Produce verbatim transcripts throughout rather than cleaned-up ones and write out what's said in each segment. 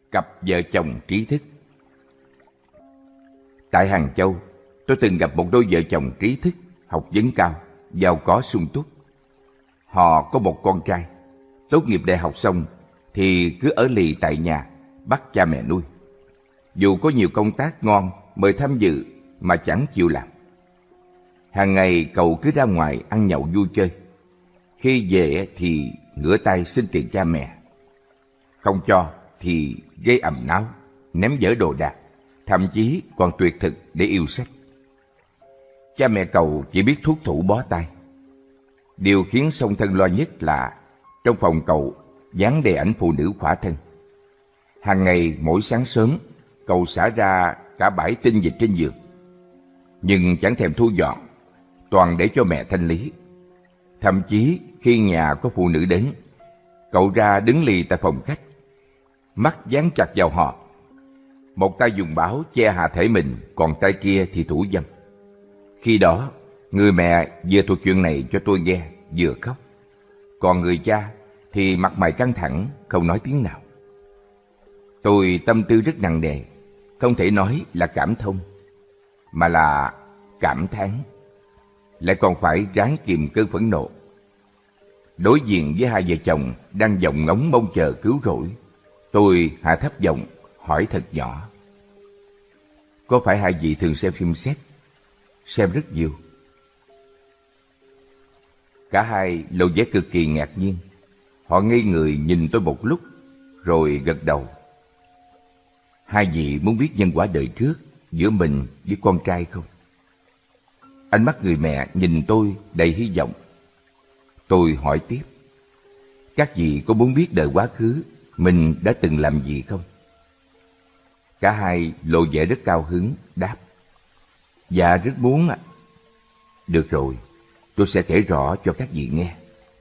Cặp vợ chồng trí thức. Tại Hàng Châu, tôi từng gặp một đôi vợ chồng trí thức, học vấn cao, giàu có sung túc. Họ có một con trai, tốt nghiệp đại học xong thì cứ ở lì tại nhà, bắt cha mẹ nuôi. Dù có nhiều công tác ngon mời tham dự mà chẳng chịu làm. Hàng ngày cậu cứ ra ngoài ăn nhậu vui chơi. Khi về thì ngửa tay xin tiền cha mẹ. Không cho thì gây ầm náo, ném dở đồ đạc, thậm chí còn tuyệt thực để yêu sách. Cha mẹ cậu chỉ biết thuốc thủ bó tay. Điều khiến song thân lo nhất là trong phòng cậu dán đầy ảnh phụ nữ khỏa thân. Hàng ngày mỗi sáng sớm, cậu xả ra cả bãi tinh dịch trên giường. Nhưng chẳng thèm thu dọn, toàn để cho mẹ thanh lý. Thậm chí khi nhà có phụ nữ đến, cậu ra đứng lì tại phòng khách, mắt dán chặt vào họ. Một tay dùng báo che hạ thể mình, còn tay kia thì thủ dâm. Khi đó, người mẹ vừa thuật chuyện này cho tôi nghe, vừa khóc. Còn người cha thì mặt mày căng thẳng, không nói tiếng nào. Tôi tâm tư rất nặng nề, không thể nói là cảm thông, mà là cảm thán. Lại còn phải ráng kìm cơn phẫn nộ. Đối diện với hai vợ chồng đang vọng ngóng mong chờ cứu rỗi, tôi hạ thấp giọng hỏi thật nhỏ: có phải hai vị thường xem phim sex? Xem rất nhiều. Cả hai lộ vẻ cực kỳ ngạc nhiên. Họ ngây người nhìn tôi một lúc, rồi gật đầu. Hai vị muốn biết nhân quả đời trước giữa mình với con trai không? Ánh mắt người mẹ nhìn tôi đầy hy vọng. Tôi hỏi tiếp: các vị có muốn biết đời quá khứ mình đã từng làm gì không? Cả hai lộ vẻ rất cao hứng, đáp: dạ rất muốn ạ. Được rồi, tôi sẽ kể rõ cho các vị nghe.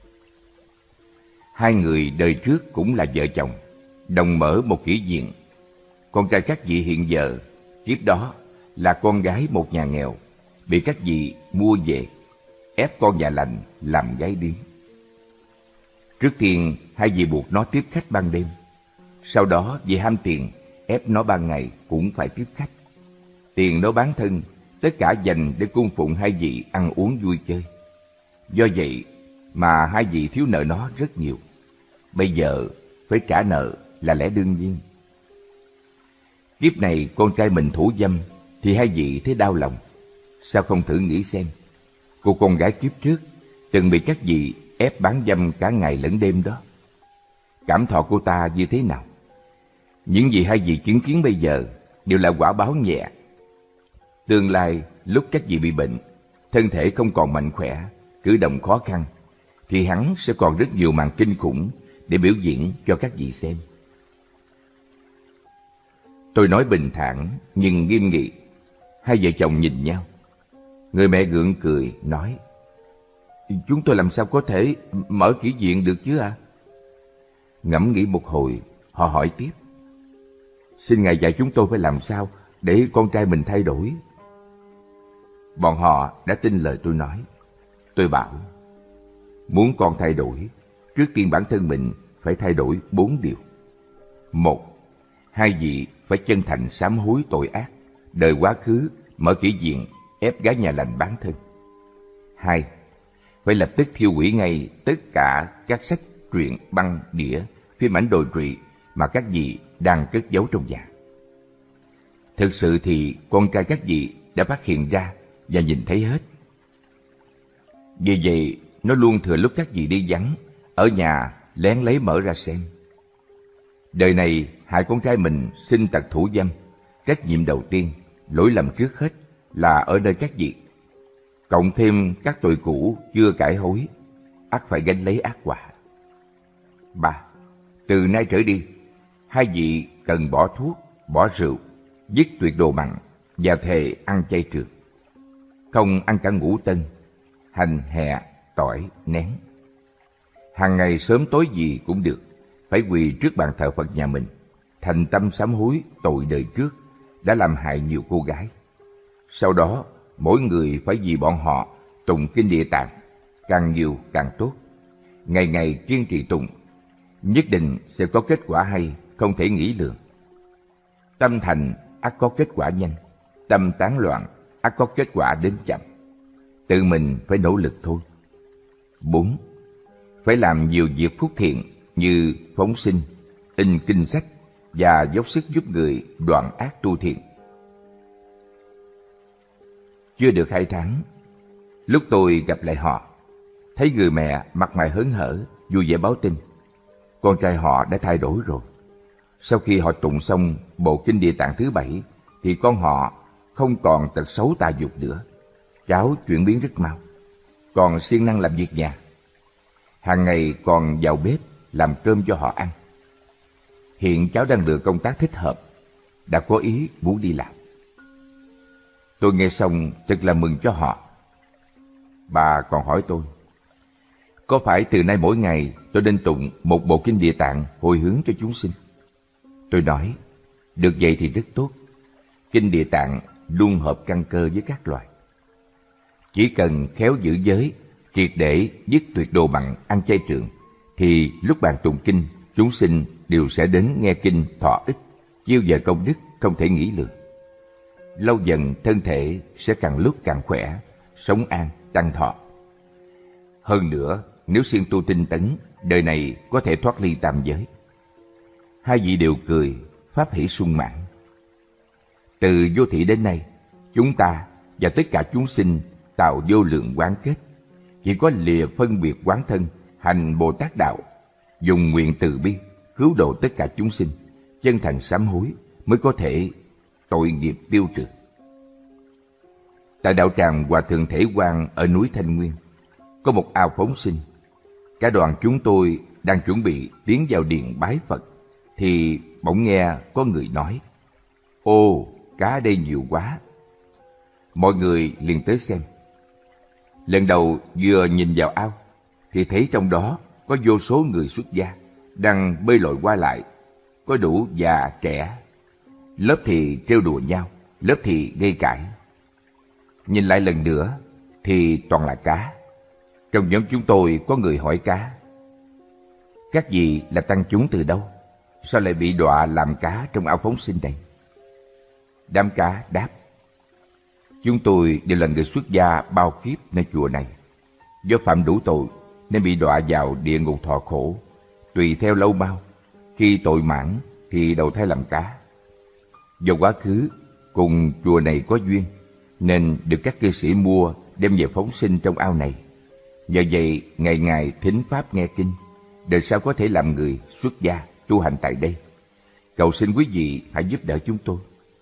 Hai người đời trước cũng là vợ chồng, đồng mở một kỹ viện. Con trai các vị hiện giờ, tiếp đó là con gái một nhà nghèo, bị các vị mua về, ép con nhà lành làm gái điếm. Trước tiên, hai vị buộc nó tiếp khách ban đêm. Sau đó, vì ham tiền, ép nó ban ngày cũng phải tiếp khách. Tiền nó bán thân, tất cả dành để cung phụng hai vị ăn uống vui chơi. Do vậy mà hai vị thiếu nợ nó rất nhiều. Bây giờ phải trả nợ là lẽ đương nhiên. Kiếp này con trai mình thủ dâm thì hai vị thấy đau lòng. Sao không thử nghĩ xem, cô con gái kiếp trước từng bị các vị ép bán dâm cả ngày lẫn đêm đó, cảm thọ cô ta như thế nào? Những gì hai vị chứng kiến bây giờ đều là quả báo nhẹ. Tương lai lúc các vị bị bệnh, thân thể không còn mạnh khỏe, cử động khó khăn, thì hắn sẽ còn rất nhiều màn kinh khủng để biểu diễn cho các vị xem. Tôi nói bình thản nhưng nghiêm nghị. Hai vợ chồng nhìn nhau. Người mẹ gượng cười nói: chúng tôi làm sao có thể mở kỹ viện được chứ ạ? À? Ngẫm nghĩ một hồi, họ hỏi tiếp: xin ngài dạy chúng tôi phải làm sao để con trai mình thay đổi. Bọn họ đã tin lời tôi nói. Tôi bảo: muốn con thay đổi, trước tiên bản thân mình phải thay đổi bốn điều. Một, hai vị phải chân thành sám hối tội ác, đời quá khứ mở kỹ viện ép gái nhà lành bán thân. Hai, phải lập tức thiêu hủy ngay tất cả các sách, truyện, băng, đĩa, phim ảnh đồi trụy mà các vị đang cất giấu trong nhà. Thực sự thì con trai các vị đã phát hiện ra và nhìn thấy hết. Vì vậy, nó luôn thừa lúc các vị đi vắng, ở nhà lén lấy mở ra xem. Đời này hại con trai mình sinh tật thủ dâm, trách nhiệm đầu tiên, lỗi lầm trước hết là ở nơi các vị. Cộng thêm các tội cũ chưa cải hối, ắt phải gánh lấy ác quả. Ba, từ nay trở đi, hai vị cần bỏ thuốc, bỏ rượu, dứt tuyệt đồ mặn và thề ăn chay trường. Không ăn cả ngũ tân, hành, hẹ, tỏi, nén. Hàng ngày sớm tối gì cũng được, phải quỳ trước bàn thờ Phật nhà mình, thành tâm sám hối tội đời trước đã làm hại nhiều cô gái. Sau đó, mỗi người phải vì bọn họ tụng kinh Địa Tạng, càng nhiều càng tốt. Ngày ngày kiên trì tụng, nhất định sẽ có kết quả hay, không thể nghĩ lường. Tâm thành ắt có kết quả nhanh, tâm tán loạn ắt có kết quả đến chậm. Tự mình phải nỗ lực thôi. Bốn, phải làm nhiều việc phúc thiện như phóng sinh, in kinh sách và dốc sức giúp người đoạn ác tu thiện. Chưa được hai tháng, lúc tôi gặp lại họ, thấy người mẹ mặt mày hớn hở, vui vẻ báo tin con trai họ đã thay đổi rồi. Sau khi họ tụng xong bộ kinh Địa Tạng thứ bảy, thì con họ không còn tật xấu tà dục nữa. Cháu chuyển biến rất mau, còn siêng năng làm việc nhà. Hàng ngày còn vào bếp làm cơm cho họ ăn. Hiện cháu đang được công tác thích hợp, đã có ý muốn đi làm. Tôi nghe xong thật là mừng cho họ. Bà còn hỏi tôi, có phải từ nay mỗi ngày tôi nên tụng một bộ kinh Địa Tạng hồi hướng cho chúng sinh? Tôi nói, được vậy thì rất tốt. Kinh Địa Tạng luôn hợp căn cơ với các loài. Chỉ cần khéo giữ giới, triệt để dứt tuyệt đồ mặn, ăn chay trường, thì lúc bạn tụng kinh, chúng sinh đều sẽ đến nghe kinh thọ ích, chiêu giờ công đức không thể nghĩ lường. Lâu dần thân thể sẽ càng lúc càng khỏe, sống an, tăng thọ. Hơn nữa, nếu siêng tu tinh tấn, đời này có thể thoát ly tam giới. Hai vị đều cười, pháp hỷ sung mãn. Từ vô thị đến nay, chúng ta và tất cả chúng sinh tạo vô lượng quán kết, chỉ có lìa phân biệt quán thân, hành Bồ Tát đạo, dùng nguyện từ bi cứu độ tất cả chúng sinh, chân thành sám hối mới có thể tội nghiệp tiêu trừ. Tại đạo tràng Hòa Thượng Thể Quang ở núi Thanh Nguyên, có một ao phóng sinh. Cả đoàn chúng tôi đang chuẩn bị tiến vào điện bái Phật, thì bỗng nghe có người nói, ô, cá đây nhiều quá. Mọi người liền tới xem. Lần đầu vừa nhìn vào ao, thì thấy trong đó có vô số người xuất gia đang bơi lội qua lại, có đủ già trẻ. Lớp thì trêu đùa nhau, lớp thì gây cãi. Nhìn lại lần nữa thì toàn là cá. Trong nhóm chúng tôi có người hỏi cá, các vị là tăng chúng từ đâu? Sao lại bị đọa làm cá trong ao phóng sinh này? Đám cá đáp, chúng tôi đều là người xuất gia bao kiếp nơi chùa này. Do phạm đủ tội nên bị đọa vào địa ngục thọ khổ. Tùy theo lâu mau, khi tội mãn thì đầu thai làm cá. Do quá khứ cùng chùa này có duyên, nên được các cư sĩ mua đem về phóng sinh trong ao này. Nhờ vậy ngày ngày thính pháp nghe kinh, đời sau có thể làm người xuất gia tu hành tại đây. Cầu xin quý vị hãy giúp đỡ chúng tôi.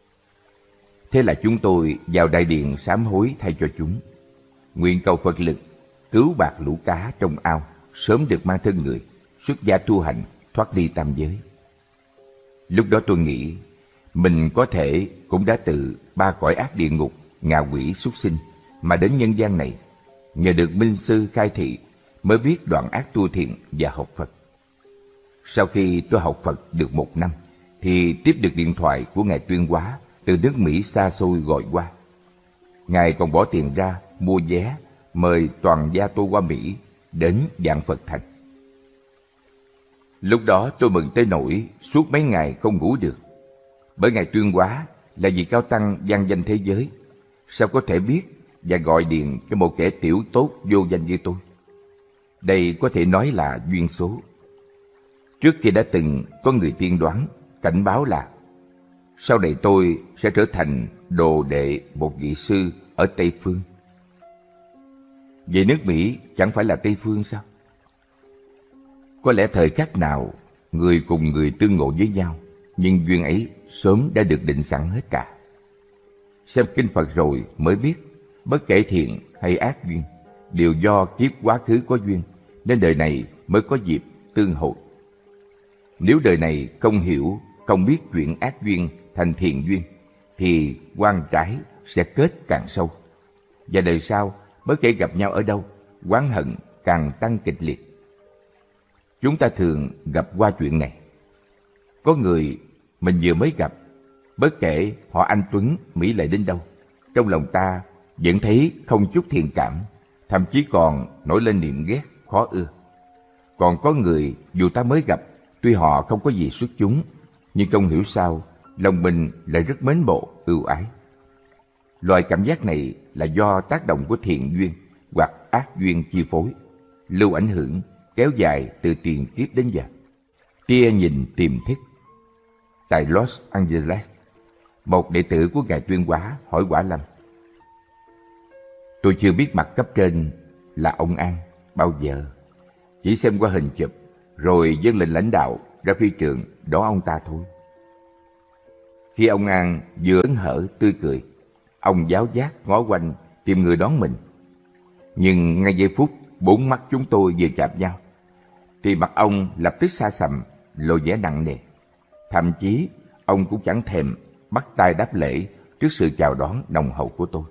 Thế là chúng tôi vào đại điện sám hối thay cho chúng, nguyện cầu Phật lực cứu bạc lũ cá trong ao sớm được mang thân người xuất gia tu hành, thoát ly tam giới. Lúc đó tôi nghĩ mình có thể cũng đã từ ba cõi ác địa ngục, ngạ quỷ, súc sinh mà đến nhân gian này, nhờ được minh sư khai thị mới biết đoạn ác tu thiện và học Phật. Sau khi tôi học Phật được một năm, thì tiếp được điện thoại của Ngài Tuyên Hóa từ nước Mỹ xa xôi gọi qua. Ngài còn bỏ tiền ra mua vé mời toàn gia tôi qua Mỹ đến Vạn Phật Thành. Lúc đó tôi mừng tới nỗi suốt mấy ngày không ngủ được. Bởi Ngài Tuyên Hóa là vị cao tăng vang danh thế giới, sao có thể biết và gọi điện cho một kẻ tiểu tốt vô danh như tôi? Đây có thể nói là duyên số. Trước kia đã từng có người tiên đoán, cảnh báo là sau này tôi sẽ trở thành đồ đệ một vị sư ở Tây Phương. Vậy nước Mỹ chẳng phải là Tây Phương sao? Có lẽ thời khắc nào người cùng người tương ngộ với nhau, nhưng duyên ấy sớm đã được định sẵn hết cả. Xem kinh Phật rồi mới biết, bất kể thiện hay ác duyên đều do kiếp quá khứ có duyên, nên đời này mới có dịp tương hội. Nếu đời này không hiểu, không biết chuyển ác duyên thành thiện duyên, thì oan trái sẽ kết càng sâu. Và đời sau, bất kể gặp nhau ở đâu, oán hận càng tăng kịch liệt. Chúng ta thường gặp qua chuyện này. Có người mình vừa mới gặp, bất kể họ anh tuấn, mỹ lệ đến đâu, trong lòng ta vẫn thấy không chút thiện cảm, thậm chí còn nổi lên niệm ghét, khó ưa. Còn có người dù ta mới gặp, tuy họ không có gì xuất chúng, nhưng không hiểu sao lòng mình lại rất mến mộ, ưu ái. Loại cảm giác này là do tác động của thiện duyên hoặc ác duyên chi phối, lưu ảnh hưởng, kéo dài từ tiền kiếp đến giờ. Tia nhìn tiềm thức. Tại Los Angeles, một đệ tử của Ngài Tuyên Hóa hỏi Quả Lâm: tôi chưa biết mặt cấp trên là ông An bao giờ, chỉ xem qua hình chụp rồi dâng lệnh lãnh đạo ra phi trường đón ông ta thôi. Khi ông An vừa hớn hở tươi cười, ông giáo giác ngó quanh tìm người đón mình. Nhưng ngay giây phút bốn mắt chúng tôi vừa chạm nhau, thì mặt ông lập tức xa sầm, lộ vẻ nặng nề. Thậm chí ông cũng chẳng thèm bắt tay đáp lễ trước sự chào đón nồng hậu của tôi.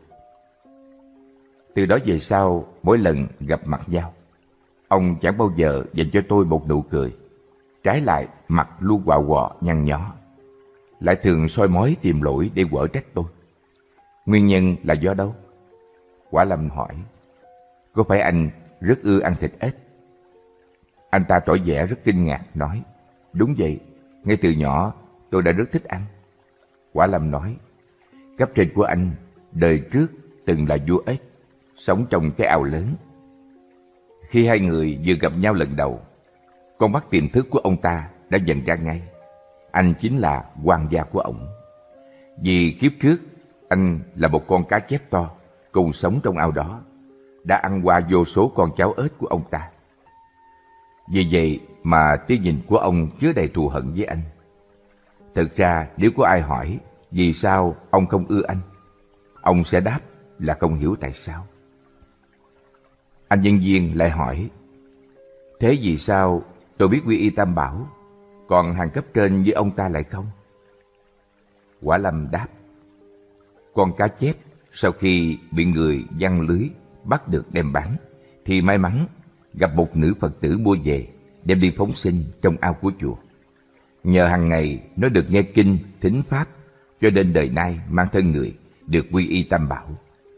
Từ đó về sau, mỗi lần gặp mặt nhau, ông chẳng bao giờ dành cho tôi một nụ cười. Trái lại, mặt luôn quạo quọ nhăn nhó, lại thường soi mói tìm lỗi để quở trách tôi. Nguyên nhân là do đâu? Quả Lâm hỏi: có phải anh rất ưa ăn thịt ếch? Anh ta tỏ vẻ rất kinh ngạc, nói: đúng vậy, ngay từ nhỏ tôi đã rất thích ăn. Quả Lâm nói: cấp trên của anh đời trước từng là vua ếch, sống trong cái ao lớn. Khi hai người vừa gặp nhau lần đầu, con mắt tiềm thức của ông ta đã nhận ra ngay anh chính là quan gia của ổng. Vì kiếp trước anh là một con cá chép to cùng sống trong ao đó, đã ăn qua vô số con cháu ếch của ông ta. Vì vậy mà tia nhìn của ông chứa đầy thù hận với anh. Thực ra nếu có ai hỏi vì sao ông không ưa anh, ông sẽ đáp là không hiểu tại sao. Anh nhân viên lại hỏi: thế vì sao tôi biết quy y tam bảo, còn hàng cấp trên với ông ta lại không? Quả Lâm đáp: con cá chép sau khi bị người giăng lưới bắt được đem bán, thì may mắn gặp một nữ Phật tử mua về, đem đi phóng sinh trong ao của chùa. Nhờ hàng ngày nó được nghe kinh, thính pháp, cho nên đời nay mang thân người được quy y tam bảo.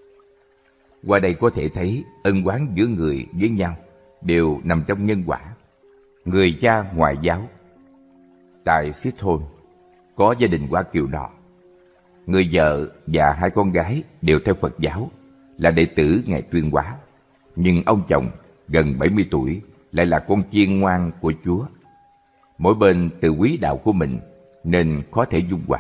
Qua đây có thể thấy ân oán giữa người với nhau đều nằm trong nhân quả. Người cha ngoại giáo tại Seattle có gia đình Hoa Kiều nọ, người vợ và hai con gái đều theo Phật giáo, là đệ tử Ngài Tuyên Hóa. Nhưng ông chồng gần bảy mươi tuổi lại là con chiên ngoan của Chúa. Mỗi bên từ quý đạo của mình nên khó thể dung hòa.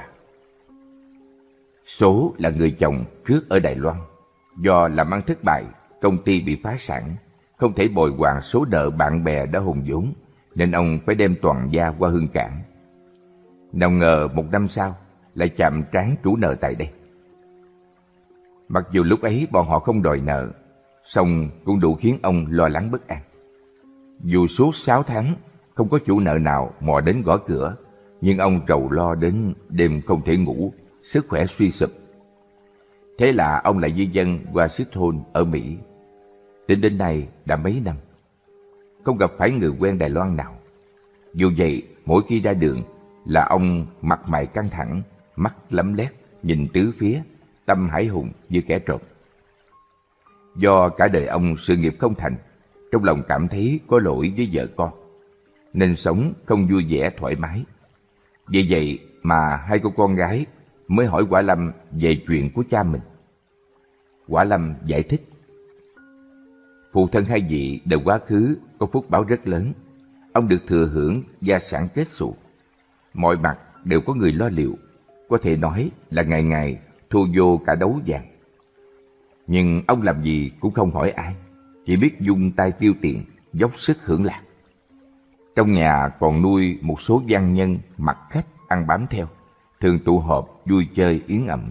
Số là người chồng trước ở Đài Loan, do làm ăn thất bại, công ty bị phá sản, không thể bồi hoàn số nợ bạn bè đã hùng vốn, nên ông phải đem toàn gia qua Hương Cảng. Nào ngờ một năm sau lại chạm trán chủ nợ tại đây. Mặc dù lúc ấy bọn họ không đòi nợ, song cũng đủ khiến ông lo lắng bất an. Dù suốt sáu tháng không có chủ nợ nào mò đến gõ cửa, nhưng ông rầu lo đến đêm không thể ngủ, sức khỏe suy sụp. Thế là ông lại di dân qua Seattle ở Mỹ. Tính đến nay đã mấy năm, không gặp phải người quen Đài Loan nào. Dù vậy, mỗi khi ra đường là ông mặt mày căng thẳng, mắt lấm lét, nhìn tứ phía, tâm hải hùng như kẻ trộm. Do cả đời ông sự nghiệp không thành, trong lòng cảm thấy có lỗi với vợ con, nên sống không vui vẻ thoải mái. Vì vậy mà hai cô con gái mới hỏi Quả Lâm về chuyện của cha mình. Quả Lâm giải thích: phụ thân hai vị đời quá khứ có phúc báo rất lớn. Ông được thừa hưởng gia sản kết xù, mọi mặt đều có người lo liệu, có thể nói là ngày ngày thu vô cả đấu vàng. Nhưng ông làm gì cũng không hỏi ai, chỉ biết dung tay tiêu tiền, dốc sức hưởng lạc. Trong nhà còn nuôi một số văn nhân mặc khách ăn bám theo, thường tụ họp vui chơi yến ẩm.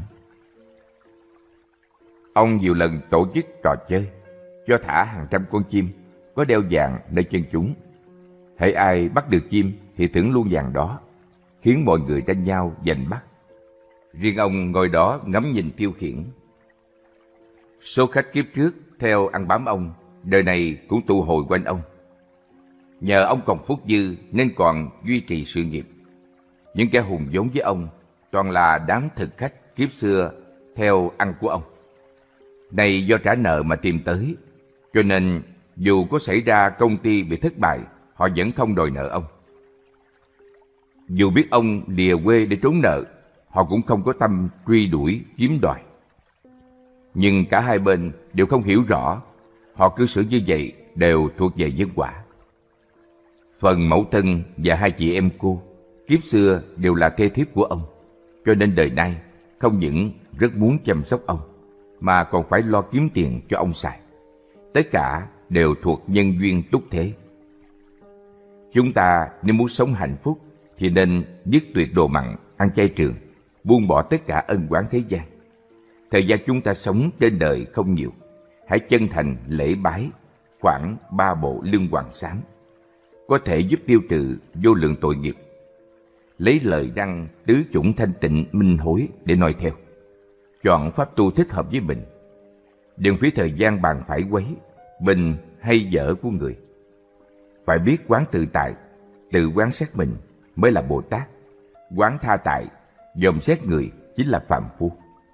Ông nhiều lần tổ chức trò chơi, cho thả hàng trăm con chim có đeo vàng nơi chân chúng. Hễ ai bắt được chim thì thưởng luôn vàng đó, khiến mọi người tranh nhau giành bắt. Riêng ông ngồi đó ngắm nhìn tiêu khiển. Số khách kiếp trước theo ăn bám ông, đời này cũng tụ hội quanh ông. Nhờ ông còn phúc dư nên còn duy trì sự nghiệp. Những kẻ hùng vốn với ông toàn là đám thực khách kiếp xưa theo ăn của ông. Này do trả nợ mà tìm tới, cho nên dù có xảy ra công ty bị thất bại, họ vẫn không đòi nợ ông. Dù biết ông lìa quê để trốn nợ, họ cũng không có tâm truy đuổi, chiếm đoạt. Nhưng cả hai bên đều không hiểu rõ, họ cư xử như vậy đều thuộc về nhân quả. Phần mẫu thân và hai chị em cô, kiếp xưa đều là thê thiếp của ông, cho nên đời nay không những rất muốn chăm sóc ông, mà còn phải lo kiếm tiền cho ông xài. Tất cả đều thuộc nhân duyên túc thế. Chúng ta nếu muốn sống hạnh phúc thì nên dứt tuyệt đồ mặn, ăn chay trường, buông bỏ tất cả ân oán thế gian. Thời gian chúng ta sống trên đời không nhiều, hãy chân thành lễ bái khoảng ba bộ lưng hoàng xám, có thể giúp tiêu trừ vô lượng tội nghiệp. Lấy lời răng tứ chủng thanh tịnh minh hối để noi theo. Chọn pháp tu thích hợp với mình. Đừng phí thời gian bàn phải quấy, bình hay dở của người. Phải biết quán tự tại, tự quán xét mình mới là Bồ Tát. Quán tha tại, dòm xét người chính là phàm phu.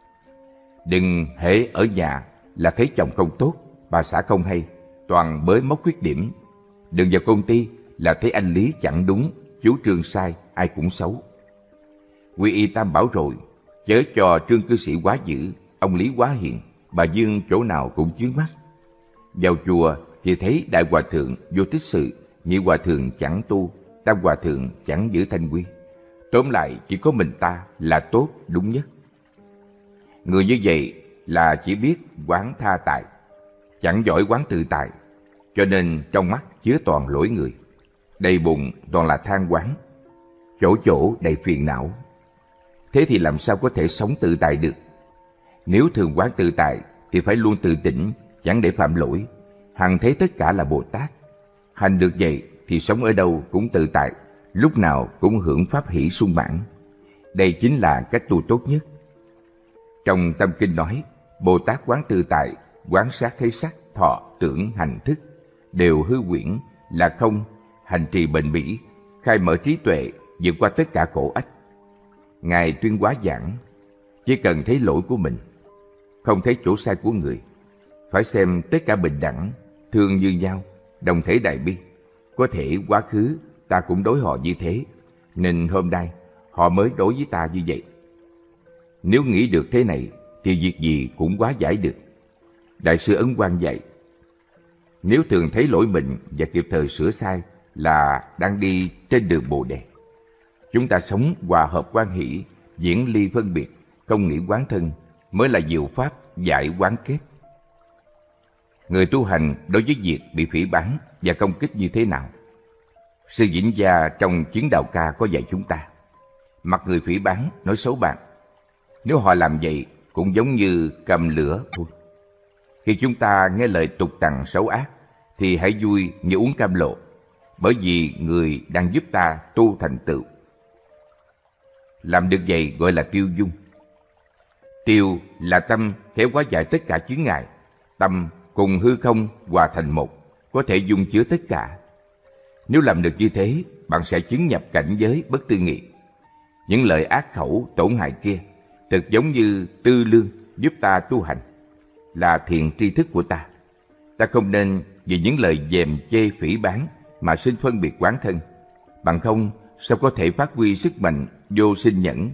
Đừng hễ ở nhà là thấy chồng không tốt, bà xã không hay, toàn bới móc khuyết điểm. Đừng vào công ty là thấy anh Lý chẳng đúng, chủ trương sai, ai cũng xấu. Quy y Tam Bảo rồi, chớ cho Trương cư sĩ quá dữ, ông Lý quá hiền, bà Dương chỗ nào cũng chướng mắt. Vào chùa thì thấy Đại Hòa Thượng vô tích sự, Nhị Hòa Thượng chẳng tu, Tam Hòa Thượng chẳng giữ thanh quy. Tóm lại chỉ có mình ta là tốt, đúng nhất. Người như vậy là chỉ biết quán tha tại, chẳng giỏi quán tự tại, cho nên trong mắt chứa toàn lỗi người, đầy bụng toàn là than quán, chỗ chỗ đầy phiền não. Thế thì làm sao có thể sống tự tại được? Nếu thường quán tự tại thì phải luôn tự tỉnh, chẳng để phạm lỗi, hằng thấy tất cả là Bồ Tát. Hành được vậy thì sống ở đâu cũng tự tại, lúc nào cũng hưởng pháp hỷ sung mãn. Đây chính là cách tu tốt nhất. Trong Tâm Kinh nói, Bồ Tát quán tự tại, quán sát thấy sắc, thọ, tưởng, hành, thức đều hư huyễn, là không, hành trì bền bỉ, khai mở trí tuệ, vượt qua tất cả khổ ách. Ngài tuyên hóa giảng, chỉ cần thấy lỗi của mình, không thấy chỗ sai của người, phải xem tất cả bình đẳng, thương như nhau, đồng thể đại bi. Có thể quá khứ ta cũng đối họ như thế, nên hôm nay họ mới đối với ta như vậy. Nếu nghĩ được thế này thì việc gì cũng hóa giải được. Đại sư Ấn Quang dạy, nếu thường thấy lỗi mình và kịp thời sửa sai là đang đi trên đường Bồ Đề. Chúng ta sống hòa hợp quan hỷ, diễn ly phân biệt, không nghĩ quán thân, mới là diệu pháp giải quán kết. Người tu hành đối với việc bị phỉ báng và công kích như thế nào? Sư Vĩnh Gia trong Chiến Đạo Ca có dạy chúng ta, mặc người phỉ báng, nói xấu bạn, nếu họ làm vậy cũng giống như cầm lửa thôi. Khi chúng ta nghe lời tục tằn xấu ác thì hãy vui như uống cam lộ, bởi vì người đang giúp ta tu thành tựu. Làm được vậy gọi là tiêu dung. Tiêu là tâm khéo hóa giải tất cả chướng ngại. Tâm cùng hư không hòa thành một, có thể dung chứa tất cả. Nếu làm được như thế, bạn sẽ chứng nhập cảnh giới bất tư nghị. Những lời ác khẩu tổn hại kia thực giống như tư lương giúp ta tu hành, là thiền tri thức của ta. Ta không nên vì những lời dèm chê phỉ báng mà sinh phân biệt quán thân, bằng không sao có thể phát huy sức mạnh vô sinh nhẫn.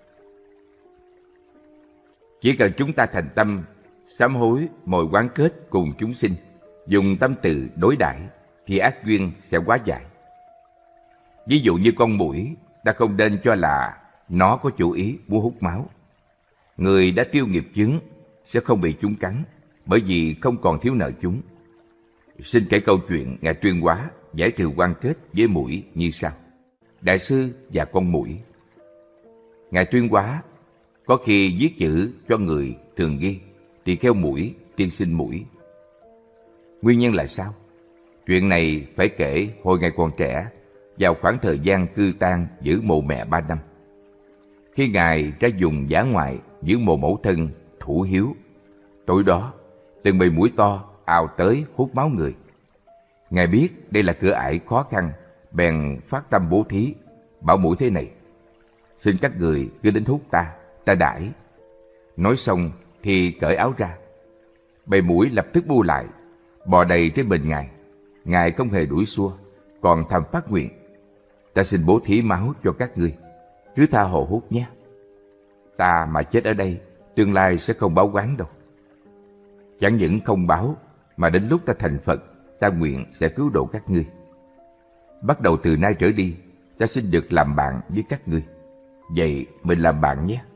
Chỉ cần chúng ta thành tâm sám hối mọi quán kết cùng chúng sinh, dùng tâm từ đối đãi thì ác duyên sẽ hóa giải. Ví dụ như con muỗi, ta không nên cho là nó có chủ ý muốn hút máu. Người đã tiêu nghiệp chướng sẽ không bị chúng cắn, bởi vì không còn thiếu nợ chúng. Xin kể câu chuyện Ngài Tuyên Hóa giải trừ quan kết với muỗi như sau. Đại sư và con muỗi. Ngài Tuyên Hóa có khi viết chữ cho người thường ghi tỳ kheo muỗi, tiên sinh muỗi. Nguyên nhân là sao? Chuyện này phải kể hồi Ngài còn trẻ, vào khoảng thời gian cư tang giữ mồ mẹ ba năm. Khi Ngài ra dùng dã ngoại giữ mồ mẫu thân Thủ Hiếu, tối đó từng bầy muỗi to ào tới hút máu người. Ngài biết đây là cửa ải khó khăn, bèn phát tâm bố thí, bảo muỗi thế này: xin các người cứ đến hút ta, ta đãi. Nói xong thì cởi áo ra. Bầy muỗi lập tức bu lại, bò đầy trên mình Ngài. Ngài không hề đuổi xua, còn thầm phát nguyện: ta xin bố thí máu cho các ngươi, cứ tha hồ hút nhé. Ta mà chết ở đây, tương lai sẽ không báo oán đâu. Chẳng những không báo, mà đến lúc ta thành Phật, ta nguyện sẽ cứu độ các ngươi. Bắt đầu từ nay trở đi, ta xin được làm bạn với các ngươi. Vậy mình làm bạn nhé.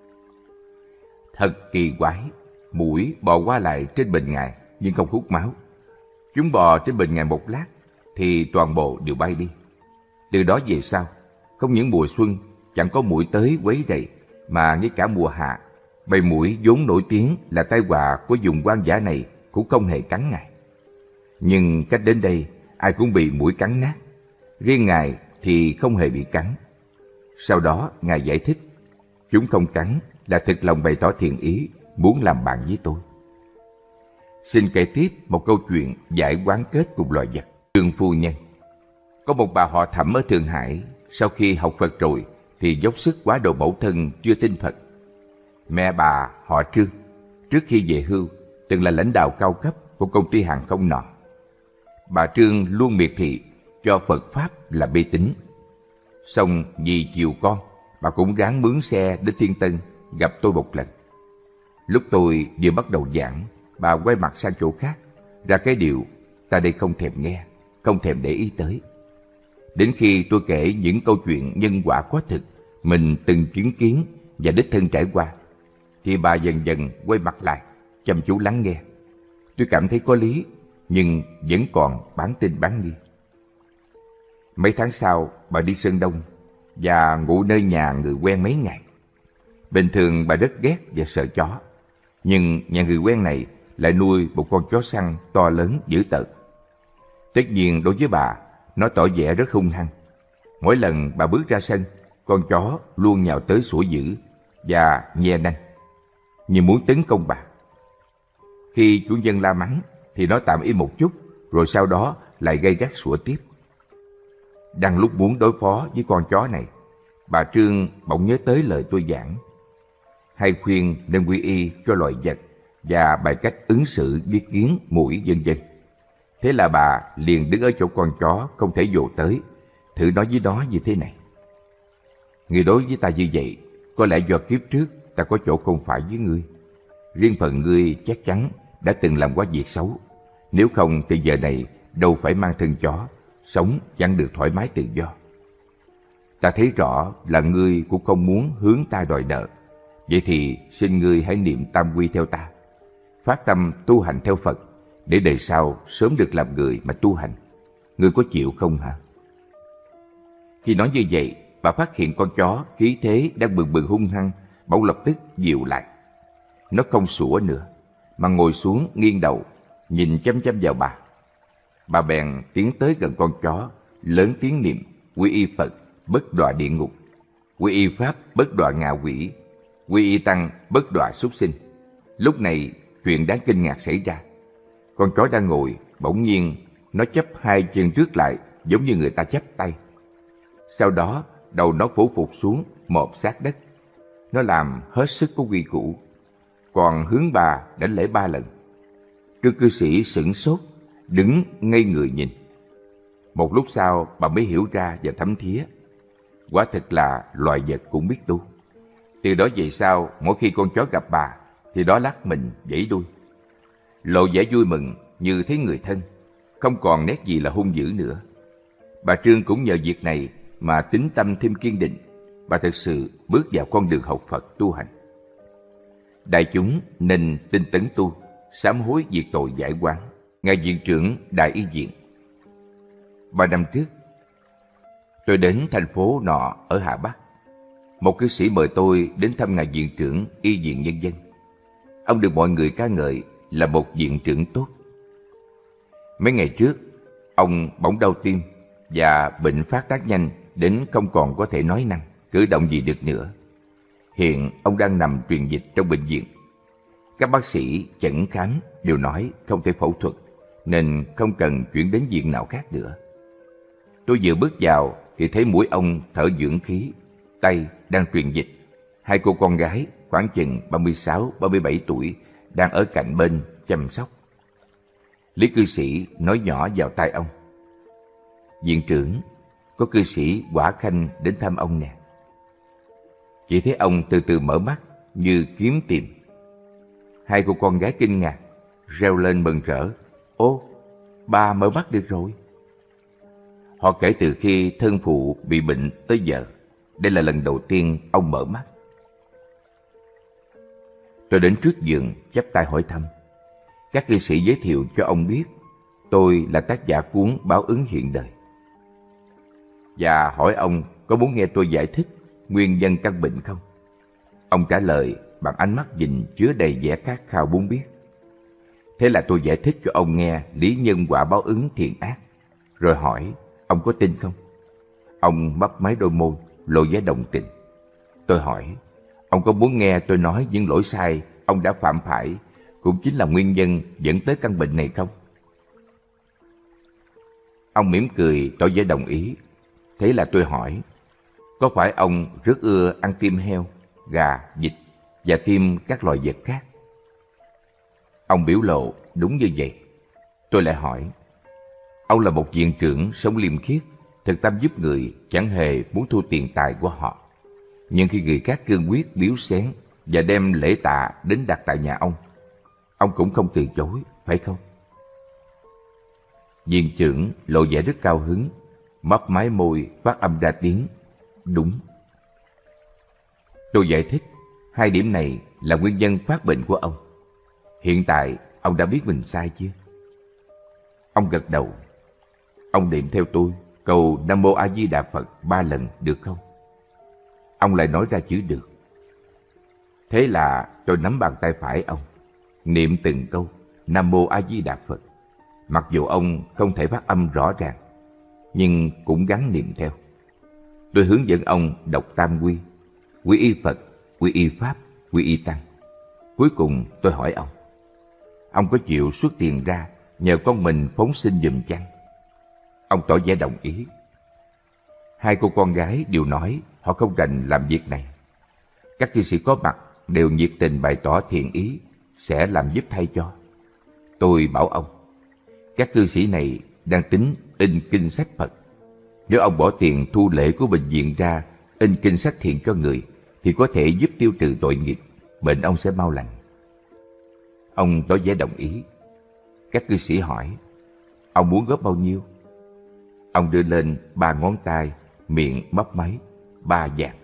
Thật kỳ quái, muỗi bò qua lại trên bên Ngài nhưng không hút máu. Chúng bò trên bên Ngài một lát thì toàn bộ đều bay đi. Từ đó về sau, không những mùa xuân chẳng có muỗi tới quấy rầy, mà ngay cả mùa hạ, bầy muỗi vốn nổi tiếng là tai họa của vùng hoang dã này cũng không hề cắn Ngài. Nhưng cách đến đây, ai cũng bị muỗi cắn nát. Riêng Ngài thì không hề bị cắn. Sau đó Ngài giải thích, chúng không cắn là thực lòng bày tỏ thiện ý, muốn làm bạn với tôi. Xin kể tiếp một câu chuyện giải oán kết cùng loài vật. Trương phu nhân. Có một bà họ Thẩm ở Thượng Hải, sau khi học Phật rồi thì dốc sức quá độ mẫu thân chưa tin Phật. Mẹ bà họ Trương, trước khi về hưu, từng là lãnh đạo cao cấp của công ty hàng không nọ. Bà Trương luôn miệt thị cho Phật Pháp là mê tín. Xong vì chiều con, bà cũng ráng mướn xe đến Thiên Tân gặp tôi một lần. Lúc tôi vừa bắt đầu giảng, bà quay mặt sang chỗ khác, ra cái điệu ta đây không thèm nghe, không thèm để ý tới. Đến khi tôi kể những câu chuyện nhân quả có thực mình từng chứng kiến và đích thân trải qua, thì bà dần dần quay mặt lại, chăm chú lắng nghe. Tôi cảm thấy có lý, nhưng vẫn còn bán tin bán nghi. Mấy tháng sau, bà đi Sơn Đông và ngủ nơi nhà người quen mấy ngày. Bình thường bà rất ghét và sợ chó, nhưng nhà người quen này lại nuôi một con chó săn to lớn dữ tợn. Tất nhiên đối với bà, nó tỏ vẻ rất hung hăng. Mỗi lần bà bước ra sân, con chó luôn nhào tới sủa dữ và nhe nanh, như muốn tấn công bà. Khi chủ nhân la mắng thì nó tạm im một chút, rồi sau đó lại gay gắt sủa tiếp. Đang lúc muốn đối phó với con chó này, bà Trương bỗng nhớ tới lời tôi giảng, hay khuyên nên quy y cho loài vật và bài cách ứng xử với kiến, muỗi vân vân. Thế là bà liền đứng ở chỗ con chó không thể dồ tới, thử nói với nó như thế này: Ngươi đối với ta như vậy, có lẽ do kiếp trước ta có chỗ không phải với ngươi. Riêng phần ngươi chắc chắn đã từng làm quá việc xấu, nếu không thì giờ này đâu phải mang thân chó, sống chẳng được thoải mái tự do. Ta thấy rõ là ngươi cũng không muốn hướng ta đòi nợ. Vậy thì xin ngươi hãy niệm tam quy theo ta, phát tâm tu hành theo Phật, để đời sau sớm được làm người mà tu hành. Ngươi có chịu không hả? Khi nói như vậy, bà phát hiện con chó khí thế đang bừng bừng hung hăng bỗng lập tức dịu lại. Nó không sủa nữa, mà ngồi xuống nghiêng đầu, nhìn chăm chăm vào bà. Bà bèn tiến tới gần con chó, lớn tiếng niệm quy y Phật, bất đọa địa ngục; quy y Pháp, bất đọa ngạ quỷ; quy y Tăng, bất đọa súc sinh. Lúc này chuyện đáng kinh ngạc xảy ra. Con chó đang ngồi, bỗng nhiên nó chắp hai chân trước lại, giống như người ta chắp tay. Sau đó đầu nó phủ phục xuống mọp sát đất. Nó làm hết sức có quy củ, còn hướng bà đánh lễ ba lần. Trương cư sĩ sửng sốt, đứng ngây người nhìn. Một lúc sau bà mới hiểu ra và thấm thía, quả thật là loài vật cũng biết tu. Từ đó về sau, mỗi khi con chó gặp bà thì đó lắc mình vẫy đuôi, lộ vẻ vui mừng như thấy người thân, không còn nét gì là hung dữ nữa. Bà Trương cũng nhờ việc này mà tín tâm thêm kiên định. Bà thật sự bước vào con đường học Phật tu hành. Đại chúng nên tinh tấn tu, sám hối việc tội giải oán. Ngài viện trưởng Đại Y Viện. Ba năm trước, tôi đến thành phố nọ ở Hà Bắc. Một cư sĩ mời tôi đến thăm ngài viện trưởng Y Viện Nhân dân. Ông được mọi người ca ngợi là một viện trưởng tốt. Mấy ngày trước, ông bỗng đau tim và bệnh phát tác nhanh đến không còn có thể nói năng, cử động gì được nữa. Hiện ông đang nằm truyền dịch trong bệnh viện. Các bác sĩ chẩn khám đều nói không thể phẫu thuật, nên không cần chuyển đến viện nào khác nữa. Tôi vừa bước vào thì thấy mũi ông thở dưỡng khí, tay đang truyền dịch. Hai cô con gái khoảng chừng ba mươi sáu ba mươi bảy tuổi đang ở cạnh bên chăm sóc. Lý cư sĩ nói nhỏ vào tai ông: Viện trưởng, có cư sĩ Quả Khanh đến thăm ông nè. Chỉ thấy ông từ từ mở mắt như kiếm tìm. Hai cô con gái kinh ngạc, reo lên mừng rỡ. Ô, ba mở mắt được rồi. Họ kể từ khi thân phụ bị bệnh tới giờ, đây là lần đầu tiên ông mở mắt. Tôi đến trước giường chắp tay hỏi thăm. Các cư sĩ giới thiệu cho ông biết tôi là tác giả cuốn Báo ứng hiện đời, và hỏi ông có muốn nghe tôi giải thích nguyên nhân căn bệnh không. Ông trả lời bằng ánh mắt nhìn chứa đầy vẻ khát khao muốn biết. Thế là tôi giải thích cho ông nghe lý nhân quả báo ứng thiện ác, rồi hỏi ông có tin không. Ông mấp máy đôi môi, lộ vẻ đồng tình. Tôi hỏi ông có muốn nghe tôi nói những lỗi sai ông đã phạm phải cũng chính là nguyên nhân dẫn tới căn bệnh này không? Ông mỉm cười tỏ vẻ đồng ý. Thế là tôi hỏi, có phải ông rất ưa ăn tim heo, gà, vịt và tim các loài vật khác? Ông biểu lộ đúng như vậy. Tôi lại hỏi, ông là một viện trưởng sống liêm khiết, thực tâm giúp người, chẳng hề muốn thu tiền tài của họ. Nhưng khi người khác cương quyết biếu xén và đem lễ tạ đến đặt tại nhà ông, ông cũng không từ chối, phải không? Viện trưởng lộ vẻ rất cao hứng, mấp máy môi phát âm ra tiếng đúng. Tôi giải thích hai điểm này là nguyên nhân phát bệnh của ông. Hiện tại ông đã biết mình sai chưa? Ông gật đầu. Ông niệm theo tôi câu Nam Mô A Di Đà Phật ba lần được không? Ông lại nói ra chữ được. Thế là tôi nắm bàn tay phải ông, niệm từng câu Nam Mô A Di Đà Phật. Mặc dù ông không thể phát âm rõ ràng, nhưng cũng gắng niệm theo. Tôi hướng dẫn ông đọc tam quy: quy y Phật, quy y Pháp, quy y Tăng. Cuối cùng tôi hỏi ông, ông có chịu xuất tiền ra nhờ con mình phóng sinh giùm chăng? Ông tỏ vẻ đồng ý. Hai cô con gái đều nói họ không rành làm việc này. Các cư sĩ có mặt đều nhiệt tình bày tỏ thiện ý sẽ làm giúp thay cho. Tôi bảo ông, các cư sĩ này đang tính in kinh sách Phật. Nếu ông bỏ tiền thu lễ của bệnh viện ra in kinh sách thiện cho người, thì có thể giúp tiêu trừ tội nghiệp, bệnh ông sẽ mau lành. Ông tỏ vẻ đồng ý. Các cư sĩ hỏi, ông muốn góp bao nhiêu? Ông đưa lên ba ngón tay, miệng mấp máy, ba vàng.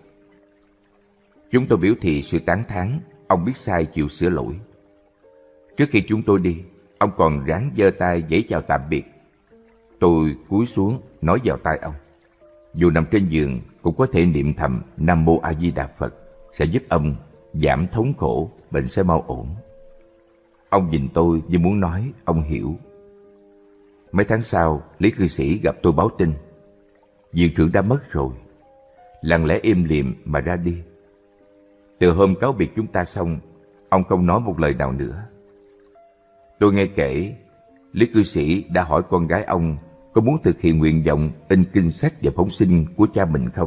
Chúng tôi biểu thị sự tán thán, ông biết sai chịu sửa lỗi. Trước khi chúng tôi đi, ông còn ráng giơ tay vẫy chào tạm biệt. Tôi cúi xuống nói vào tai ông, dù nằm trên giường cũng có thể niệm thầm Nam Mô A Di Đà Phật, sẽ giúp ông giảm thống khổ, bệnh sẽ mau ổn. Ông nhìn tôi như muốn nói ông hiểu. Mấy tháng sau, Lý cư sĩ gặp tôi báo tin viện trưởng đã mất rồi, lặng lẽ im lìm mà ra đi. Từ hôm cáo biệt chúng ta xong, ông không nói một lời nào nữa. Tôi nghe kể Lý cư sĩ đã hỏi con gái ông có muốn thực hiện nguyện vọng in kinh sách và phóng sinh của cha mình không,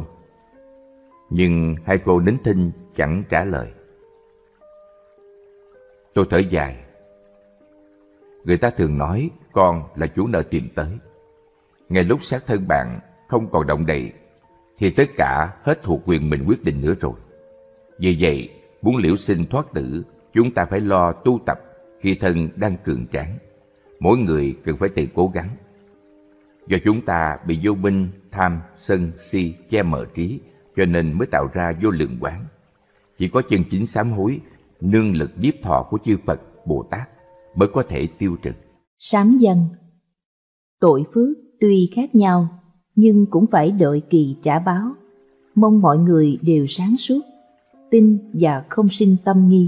nhưng hai cô nín thinh chẳng trả lời. Tôi thở dài. Người ta thường nói con là chủ nợ tìm tới. Ngay lúc xác thân bạn không còn động đậy thì tất cả hết thuộc quyền mình quyết định nữa rồi. Vì vậy, muốn liễu sinh thoát tử, chúng ta phải lo tu tập khi thân đang cường tráng. Mỗi người cần phải tự cố gắng. Do chúng ta bị vô minh, tham, sân, si che mờ trí, cho nên mới tạo ra vô lượng quán. Chỉ có chân chính sám hối, nương lực nhiếp thọ của chư Phật, Bồ Tát mới có thể tiêu trừ. Sám văn. Tội phước tuy khác nhau, nhưng cũng phải đợi kỳ trả báo. Mong mọi người đều sáng suốt, tin và không sinh tâm nghi.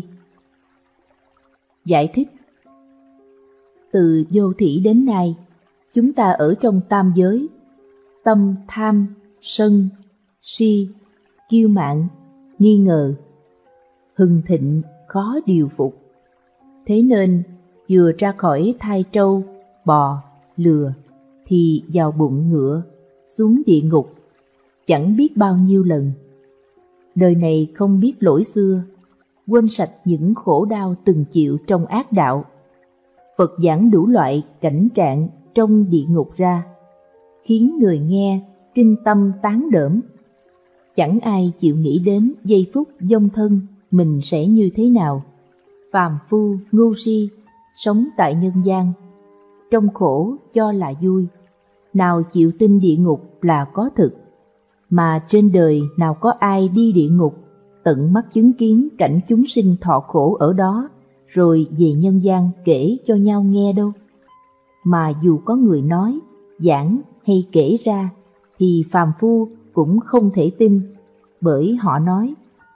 Giải thích. Từ vô thỉ đến nay, chúng ta ở trong tam giới, tâm tham, sân, si, kiêu mạn, nghi ngờ, hưng thịnh khó điều phục. Thế nên vừa ra khỏi thai trâu, bò, lừa thì vào bụng ngựa, xuống địa ngục chẳng biết bao nhiêu lần. Đời này không biết lỗi xưa, quên sạch những khổ đau từng chịu trong ác đạo. Phật giảng đủ loại cảnh trạng trong địa ngục ra, khiến người nghe kinh tâm tán đỡm. chẳng ai chịu nghĩ đến giây phút vong thân mình sẽ như thế nào. Phàm phu, ngu si, sống tại nhân gian, trong khổ cho là vui, nào chịu tin địa ngục là có thực. Mà trên đời nào có ai đi địa ngục, tận mắt chứng kiến cảnh chúng sinh thọ khổ ở đó, rồi về nhân gian kể cho nhau nghe đâu. Mà dù có người nói, giảng hay kể ra, thì phàm phu cũng không thể tin, bởi họ nói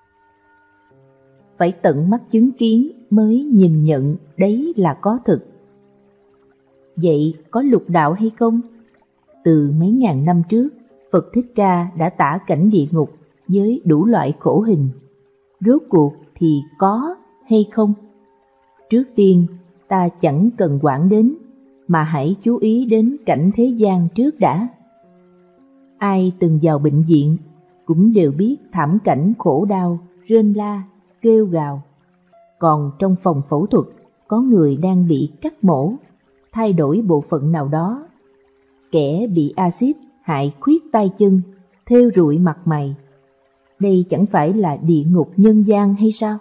phải tận mắt chứng kiến mới nhìn nhận đấy là có thực. Vậy có lục đạo hay không? Từ mấy ngàn năm trước, Phật Thích Ca đã tả cảnh địa ngục với đủ loại khổ hình. Rốt cuộc thì có hay không? Trước tiên, ta chẳng cần quản đến, mà hãy chú ý đến cảnh thế gian trước đã. Ai từng vào bệnh viện cũng đều biết thảm cảnh khổ đau, rên la, kêu gào. Còn trong phòng phẫu thuật, có người đang bị cắt mổ, thay đổi bộ phận nào đó. Kẻ bị axit hại khuyết tay chân, thêu rụi mặt mày. Đây chẳng phải là địa ngục nhân gian hay sao?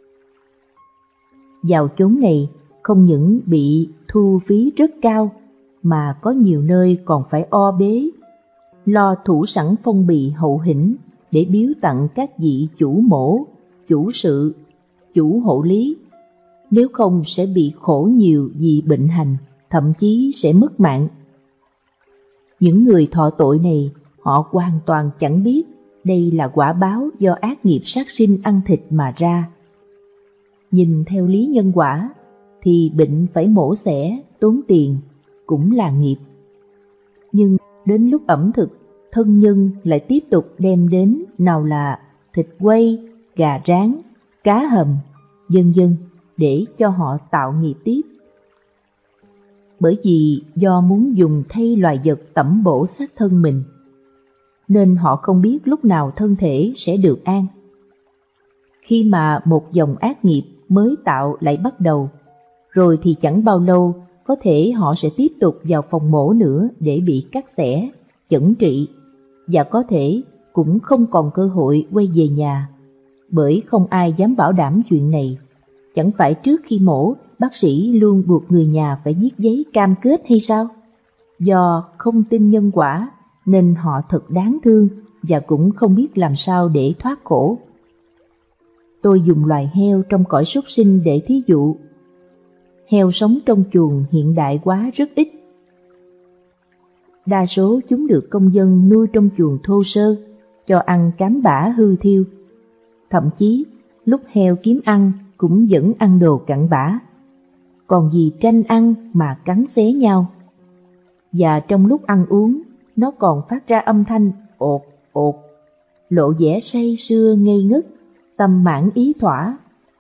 Vào chốn này không những bị thu phí rất cao, mà có nhiều nơi còn phải o bế, lo thủ sẵn phong bì hậu hĩnh để biếu tặng các vị chủ mổ, chủ sự, chủ hộ lý. Nếu không sẽ bị khổ nhiều vì bệnh hành, thậm chí sẽ mất mạng. Những người thọ tội này, họ hoàn toàn chẳng biết đây là quả báo do ác nghiệp sát sinh ăn thịt mà ra. Nhìn theo lý nhân quả, thì bệnh phải mổ xẻ, tốn tiền, cũng là nghiệp. Nhưng đến lúc ẩm thực, thân nhân lại tiếp tục đem đến nào là thịt quay, gà rán, cá hầm, vân vân để cho họ tạo nghiệp tiếp. Bởi vì do muốn dùng thay loài vật tẩm bổ xác thân mình, nên họ không biết lúc nào thân thể sẽ được an. Khi mà một dòng ác nghiệp mới tạo lại bắt đầu, rồi thì chẳng bao lâu có thể họ sẽ tiếp tục vào phòng mổ nữa để bị cắt xẻ, chẩn trị, và có thể cũng không còn cơ hội quay về nhà, bởi không ai dám bảo đảm chuyện này. Chẳng phải trước khi mổ, bác sĩ luôn buộc người nhà phải viết giấy cam kết hay sao? Do không tin nhân quả nên họ thật đáng thương và cũng không biết làm sao để thoát khổ. Tôi dùng loài heo trong cõi súc sinh để thí dụ. Heo sống trong chuồng hiện đại quá rất ít. Đa số chúng được công dân nuôi trong chuồng thô sơ, cho ăn cám bã hư thiêu. Thậm chí, lúc heo kiếm ăn cũng vẫn ăn đồ cặn bã. Còn vì tranh ăn mà cắn xé nhau. Và trong lúc ăn uống, nó còn phát ra âm thanh ột ột, lộ vẻ say sưa ngây ngất, tâm mãn ý thỏa.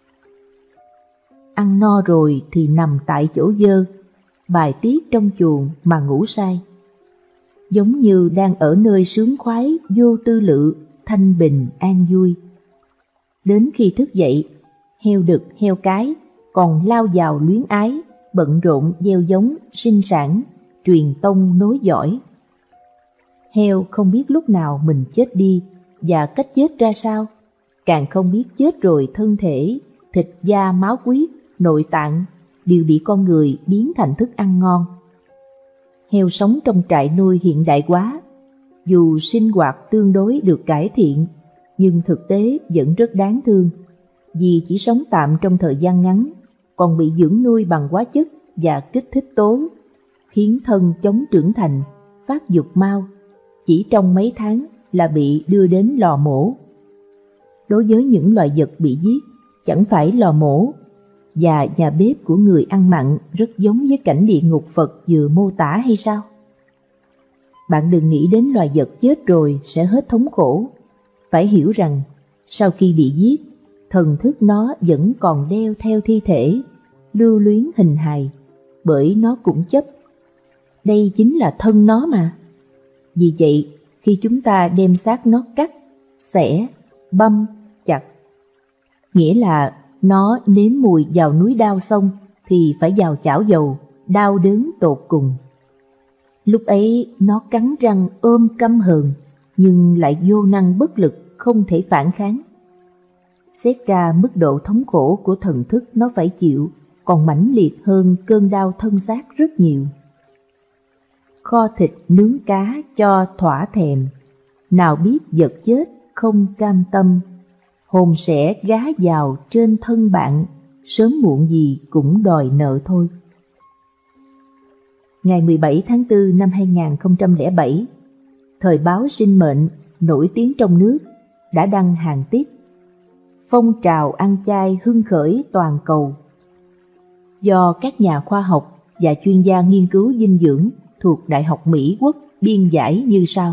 Ăn no rồi thì nằm tại chỗ dơ, bài tiết trong chuồng mà ngủ say. Giống như đang ở nơi sướng khoái, vô tư lự, thanh bình, an vui. Đến khi thức dậy, heo đực, heo cái còn lao vào luyến ái, bận rộn gieo giống, sinh sản, truyền tông nối dõi. Heo không biết lúc nào mình chết đi và cách chết ra sao, càng không biết chết rồi thân thể, thịt da, máu huyết, nội tạng đều bị con người biến thành thức ăn ngon. Heo sống trong trại nuôi hiện đại quá, dù sinh hoạt tương đối được cải thiện, nhưng thực tế vẫn rất đáng thương, vì chỉ sống tạm trong thời gian ngắn, còn bị dưỡng nuôi bằng hóa chất và kích thích tố, khiến thân chống trưởng thành, phát dục mau, chỉ trong mấy tháng là bị đưa đến lò mổ. Đối với những loài vật bị giết, chẳng phải lò mổ và nhà bếp của người ăn mặn rất giống với cảnh địa ngục Phật vừa mô tả hay sao? Bạn đừng nghĩ đến loài vật chết rồi sẽ hết thống khổ. Phải hiểu rằng, sau khi bị giết, thần thức nó vẫn còn đeo theo thi thể, lưu luyến hình hài, bởi nó cũng chấp. Đây chính là thân nó mà. Vì vậy, khi chúng ta đem xác nó cắt, xẻ, băm, chặt, nghĩa là nó nếm mùi vào núi đao xong thì phải vào chảo dầu, đau đớn tột cùng. Lúc ấy nó cắn răng ôm căm hờn, nhưng lại vô năng bất lực, không thể phản kháng. Xét ra mức độ thống khổ của thần thức nó phải chịu còn mãnh liệt hơn cơn đau thân xác rất nhiều. Kho thịt nướng cá cho thỏa thèm, nào biết vật chết không cam tâm, hồn sẽ gá vào trên thân bạn, sớm muộn gì cũng đòi nợ thôi. Ngày mười bảy tháng tư năm hai nghìn không trăm lẻ bảy, thời báo Sinh Mệnh nổi tiếng trong nước đã đăng hàng tiết phong trào ăn chay hưng khởi toàn cầu, do các nhà khoa học và chuyên gia nghiên cứu dinh dưỡng thuộc Đại học Mỹ Quốc biên giải như sau.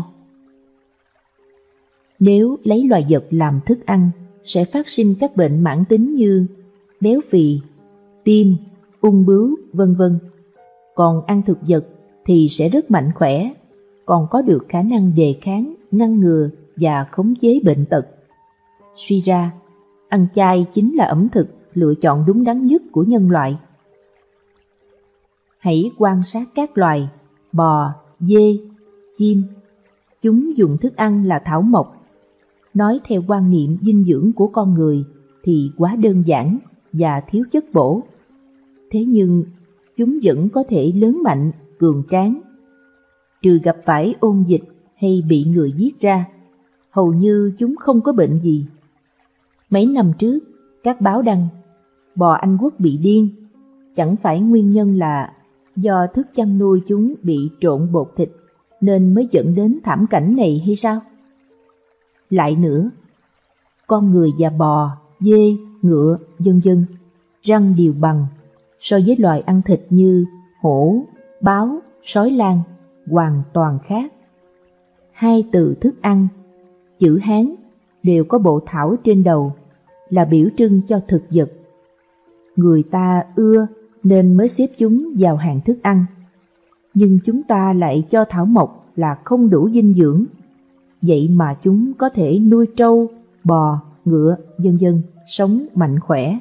Nếu lấy loài vật làm thức ăn sẽ phát sinh các bệnh mãn tính như béo phì, tim, ung bướu, vân vân. Còn ăn thực vật thì sẽ rất mạnh khỏe, còn có được khả năng đề kháng, ngăn ngừa và khống chế bệnh tật. Suy ra, ăn chay chính là ẩm thực lựa chọn đúng đắn nhất của nhân loại. Hãy quan sát các loài bò, dê, chim. Chúng dùng thức ăn là thảo mộc. Nói theo quan niệm dinh dưỡng của con người thì quá đơn giản và thiếu chất bổ. Thế nhưng chúng vẫn có thể lớn mạnh, cường tráng. Trừ gặp phải ôn dịch hay bị người giết ra, hầu như chúng không có bệnh gì. Mấy năm trước, các báo đăng bò Anh Quốc bị điên, chẳng phải nguyên nhân là do thức chăn nuôi chúng bị trộn bột thịt nên mới dẫn đến thảm cảnh này hay sao? Lại nữa, con người và bò, dê, ngựa, vân vân răng đều bằng, so với loài ăn thịt như hổ, báo, sói lang hoàn toàn khác. Hai từ thức ăn, chữ Hán đều có bộ thảo trên đầu là biểu trưng cho thực vật. Người ta ưa nên mới xếp chúng vào hàng thức ăn, nhưng chúng ta lại cho thảo mộc là không đủ dinh dưỡng. Vậy mà chúng có thể nuôi trâu, bò, ngựa, vân vân sống mạnh khỏe.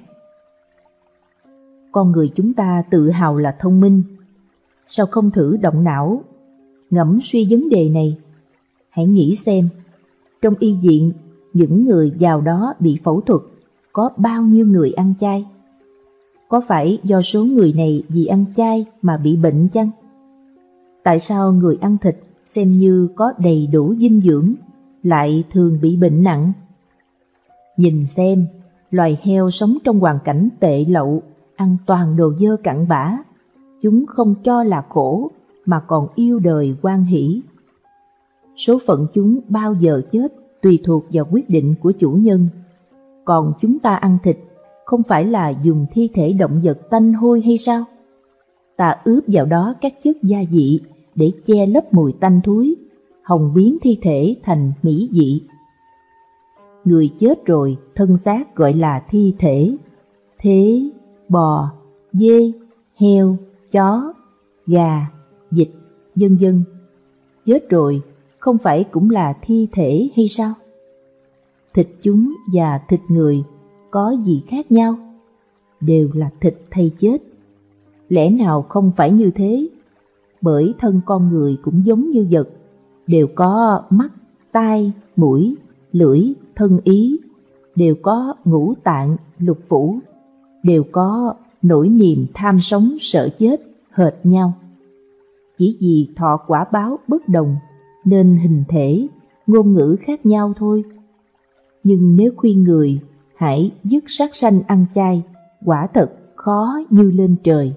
Con người chúng ta tự hào là thông minh, sao không thử động não, ngẫm suy vấn đề này? Hãy nghĩ xem, trong y viện, những người giàu đó bị phẫu thuật, có bao nhiêu người ăn chay? Có phải do số người này vì ăn chay mà bị bệnh chăng? Tại sao người ăn thịt xem như có đầy đủ dinh dưỡng lại thường bị bệnh nặng? Nhìn xem, loài heo sống trong hoàn cảnh tệ lậu, ăn toàn đồ dơ cặn bã. Chúng không cho là khổ mà còn yêu đời hoan hỷ. Số phận chúng bao giờ chết tùy thuộc vào quyết định của chủ nhân. Còn chúng ta ăn thịt không phải là dùng thi thể động vật tanh hôi hay sao? Ta ướp vào đó các chất gia vị để che lấp mùi tanh thúi, hòng biến thi thể thành mỹ vị. Người chết rồi, thân xác gọi là thi thể. Thế bò, dê, heo, chó, gà, vịt, vân vân chết rồi không phải cũng là thi thể hay sao? Thịt chúng và thịt người có gì khác nhau? Đều là thịt thây chết. Lẽ nào không phải như thế? Bởi thân con người cũng giống như vật, đều có mắt, tai, mũi, lưỡi, thân ý, đều có ngũ tạng, lục phủ, đều có nỗi niềm tham sống sợ chết hệt nhau. Chỉ vì thọ quả báo bất đồng nên hình thể, ngôn ngữ khác nhau thôi. Nhưng nếu khuyên người hãy dứt sát sanh ăn chay, quả thật khó như lên trời.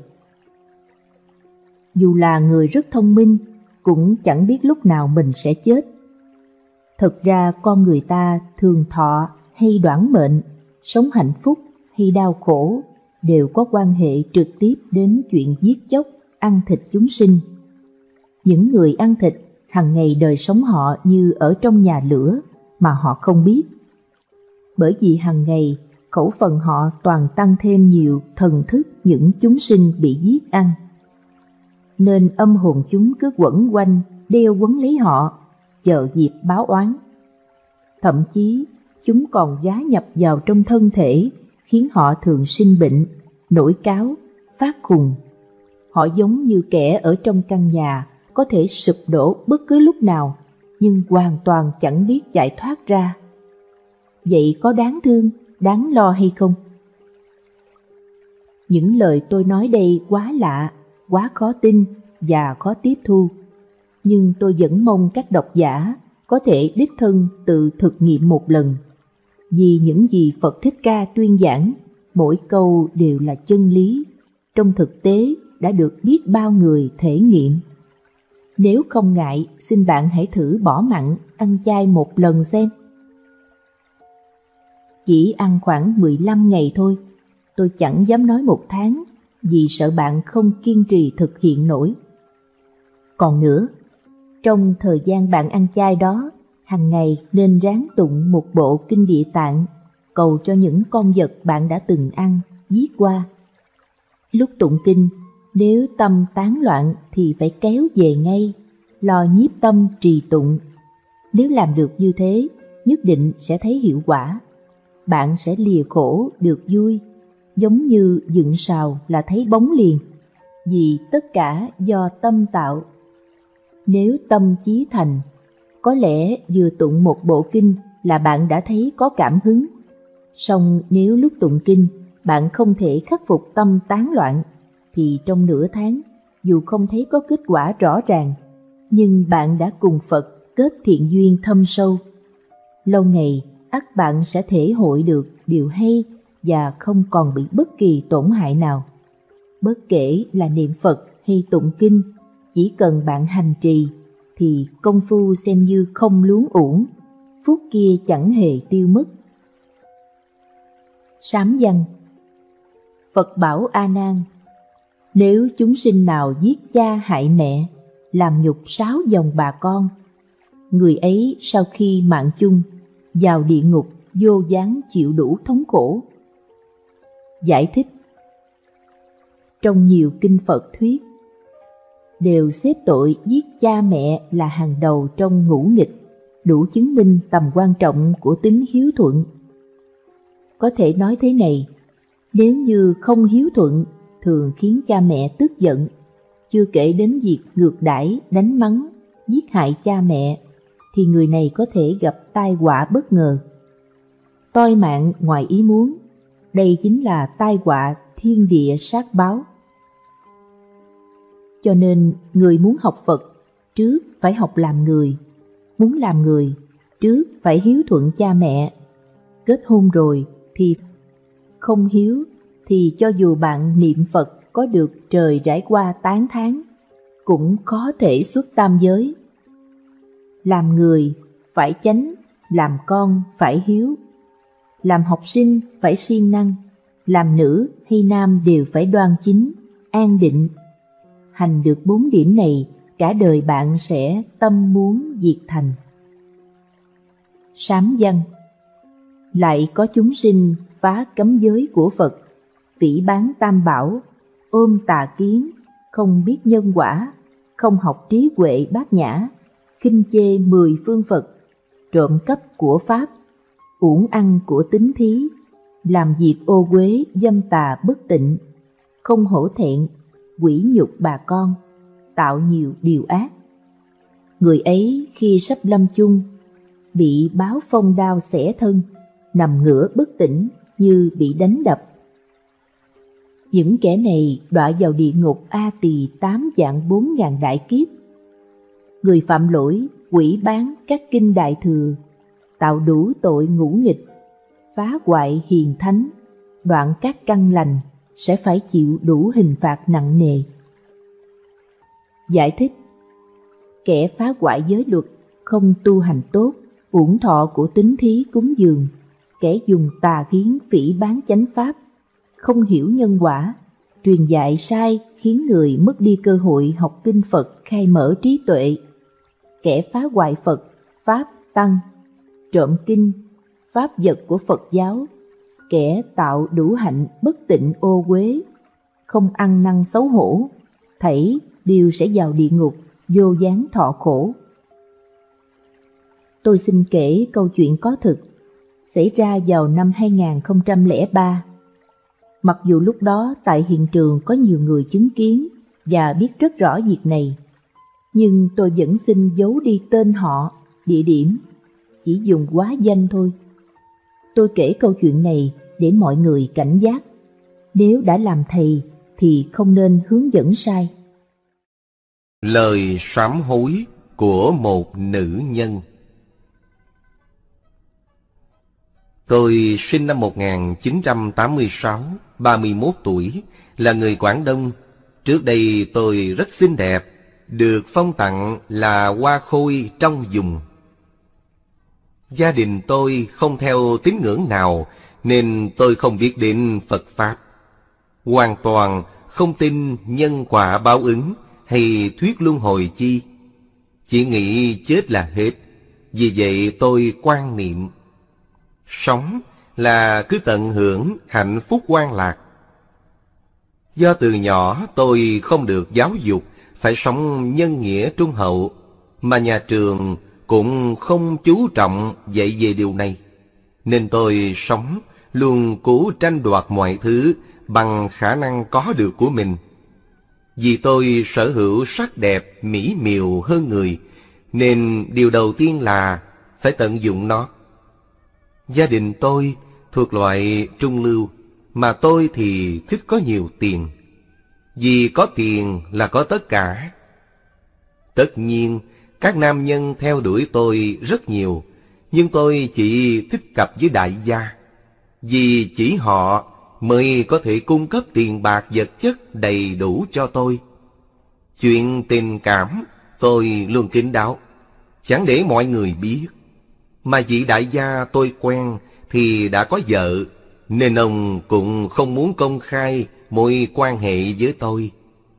Dù là người rất thông minh, cũng chẳng biết lúc nào mình sẽ chết. Thực ra con người ta thường thọ hay đoản mệnh, sống hạnh phúc hay đau khổ đều có quan hệ trực tiếp đến chuyện giết chóc, ăn thịt chúng sinh. Những người ăn thịt hằng ngày đời sống họ như ở trong nhà lửa mà họ không biết. Bởi vì hằng ngày khẩu phần họ toàn tăng thêm nhiều thần thức những chúng sinh bị giết ăn. Nên âm hồn chúng cứ quẩn quanh, đeo quấn lấy họ, chờ dịp báo oán. Thậm chí chúng còn gá nhập vào trong thân thể, khiến họ thường sinh bệnh, nổi cáu, phát khùng. Họ giống như kẻ ở trong căn nhà có thể sụp đổ bất cứ lúc nào, nhưng hoàn toàn chẳng biết chạy thoát ra. vậy có đáng thương, đáng lo hay không? Những lời tôi nói đây quá lạ, quá khó tin và khó tiếp thu, nhưng tôi vẫn mong các độc giả có thể đích thân tự thực nghiệm một lần. Vì những gì Phật Thích Ca tuyên giảng, mỗi câu đều là chân lý, trong thực tế đã được biết bao người thể nghiệm. Nếu không ngại, xin bạn hãy thử bỏ mặn, ăn chay một lần xem. Chỉ ăn khoảng mười lăm ngày thôi, tôi chẳng dám nói một tháng, vì sợ bạn không kiên trì thực hiện nổi. Còn nữa, trong thời gian bạn ăn chay đó, hàng ngày nên ráng tụng một bộ kinh Địa Tạng, cầu cho những con vật bạn đã từng ăn, giết qua. Lúc tụng kinh, nếu tâm tán loạn thì phải kéo về ngay, lo nhiếp tâm trì tụng. Nếu làm được như thế, nhất định sẽ thấy hiệu quả. Bạn sẽ lìa khổ được vui, giống như dựng sào là thấy bóng liền, vì tất cả do tâm tạo. Nếu tâm chí thành, có lẽ vừa tụng một bộ kinh là bạn đã thấy có cảm hứng. Song nếu lúc tụng kinh bạn không thể khắc phục tâm tán loạn, thì trong nửa tháng, dù không thấy có kết quả rõ ràng, nhưng bạn đã cùng Phật kết thiện duyên thâm sâu. Lâu ngày, ắt bạn sẽ thể hội được điều hay và không còn bị bất kỳ tổn hại nào. Bất kể là niệm Phật hay tụng kinh, chỉ cần bạn hành trì, thì công phu xem như không luống uổng, phút kia chẳng hề tiêu mất. Sám văn. Phật bảo A Nan: nếu chúng sinh nào giết cha hại mẹ, làm nhục sáu dòng bà con, người ấy sau khi mạng chung, vào địa ngục vô gián chịu đủ thống khổ. Giải thích. Trong nhiều kinh Phật thuyết, đều xếp tội giết cha mẹ là hàng đầu trong ngũ nghịch, đủ chứng minh tầm quan trọng của tính hiếu thuận. Có thể nói thế này, nếu như không hiếu thuận thường khiến cha mẹ tức giận, chưa kể đến việc ngược đãi, đánh mắng, giết hại cha mẹ, thì người này có thể gặp tai họa bất ngờ. Toi mạng ngoài ý muốn, đây chính là tai họa thiên địa sát báo. Cho nên người muốn học Phật, trước phải học làm người. Muốn làm người, trước phải hiếu thuận cha mẹ. Kết hôn rồi thì không hiếu, thì cho dù bạn niệm Phật có được trời rải qua tán thán, cũng có thể xuất tam giới. Làm người phải chánh, làm con phải hiếu, làm học sinh phải siêng năng, làm nữ hay nam đều phải đoan chính, an định. Hành được bốn điểm này, cả đời bạn sẽ tâm muốn diệt thành. Sám văn. Lại có chúng sinh phá cấm giới của Phật, phỉ báng tam bảo, ôm tà kiến, không biết nhân quả, không học trí huệ bát nhã, khinh chê mười phương Phật, trộm cắp của Pháp, uổng ăn của tín thí, làm việc ô uế dâm tà bất tịnh, không hổ thẹn, quỷ nhục bà con, tạo nhiều điều ác. Người ấy khi sắp lâm chung, bị báo phong đao xẻ thân, nằm ngửa bất tỉnh như bị đánh đập. Những kẻ này đọa vào địa ngục A Tỳ tám vạn bốn ngàn đại kiếp. Người phạm lỗi quỷ bán các kinh đại thừa, tạo đủ tội ngũ nghịch, phá hoại hiền thánh, đoạn các căn lành, sẽ phải chịu đủ hình phạt nặng nề. Giải thích. Kẻ phá hoại giới luật, không tu hành tốt, uổng thọ của tín thí cúng dường, kẻ dùng tà kiến phỉ báng chánh pháp, không hiểu nhân quả, truyền dạy sai khiến người mất đi cơ hội học kinh Phật khai mở trí tuệ, kẻ phá hoại Phật, Pháp, Tăng, trộm kinh, pháp vật của Phật giáo, kẻ tạo đủ hạnh bất tịnh ô uế, không ăn năn xấu hổ, thảy đều sẽ vào địa ngục, vô gián thọ khổ. Tôi xin kể câu chuyện có thực, xảy ra vào năm hai nghìn không trăm lẻ ba. Mặc dù lúc đó tại hiện trường có nhiều người chứng kiến và biết rất rõ việc này, nhưng tôi vẫn xin giấu đi tên họ, địa điểm, chỉ dùng hóa danh thôi. tôi kể câu chuyện này để mọi người cảnh giác. Nếu đã làm thầy thì không nên hướng dẫn sai. Lời sám hối của một nữ nhân. Tôi sinh năm một nghìn chín trăm tám mươi sáu, ba mươi mốt tuổi, là người Quảng Đông. Trước đây tôi rất xinh đẹp, được phong tặng là hoa khôi trong vùng. Gia đình tôi không theo tín ngưỡng nào, nên tôi không biết đến Phật Pháp. Hoàn toàn không tin nhân quả báo ứng hay thuyết luân hồi chi. Chỉ nghĩ chết là hết. Vì vậy tôi quan niệm sống là cứ tận hưởng hạnh phúc hoan lạc. Do từ nhỏ tôi không được giáo dục phải sống nhân nghĩa trung hậu, mà nhà trường cũng không chú trọng dạy về điều này, nên tôi sống luôn cố tranh đoạt mọi thứ bằng khả năng có được của mình. Vì tôi sở hữu sắc đẹp mỹ miều hơn người, nên điều đầu tiên là phải tận dụng nó. Gia đình tôi thuộc loại trung lưu, mà tôi thì thích có nhiều tiền. Vì có tiền là có tất cả. Tất nhiên, các nam nhân theo đuổi tôi rất nhiều, nhưng tôi chỉ thích cặp với đại gia. Vì chỉ họ mới có thể cung cấp tiền bạc vật chất đầy đủ cho tôi. Chuyện tình cảm tôi luôn kín đáo, chẳng để mọi người biết. Mà vị đại gia tôi quen thì đã có vợ, nên ông cũng không muốn công khai mối quan hệ với tôi.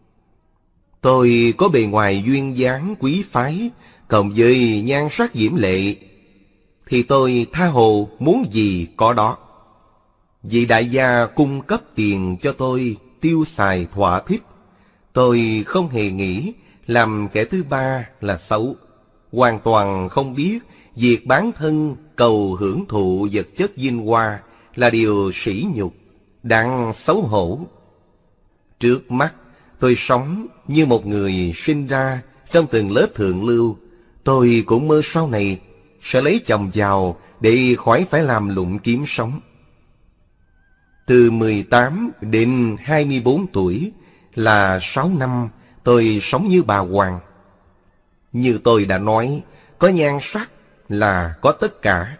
Tôi có bề ngoài duyên dáng quý phái, cộng với nhan sắc diễm lệ, thì tôi tha hồ muốn gì có đó. Vị đại gia cung cấp tiền cho tôi tiêu xài thỏa thích. Tôi không hề nghĩ làm kẻ thứ ba là xấu, hoàn toàn không biết việc bán thân cầu hưởng thụ vật chất vinh hoa là điều sỉ nhục, đáng xấu hổ. Trước mắt, tôi sống như một người sinh ra trong từng lớp thượng lưu. Tôi cũng mơ sau này sẽ lấy chồng giàu để khỏi phải làm lụng kiếm sống. Từ mười tám đến hai mươi bốn tuổi là sáu năm tôi sống như bà hoàng. Như tôi đã nói, có nhan sắc là có tất cả.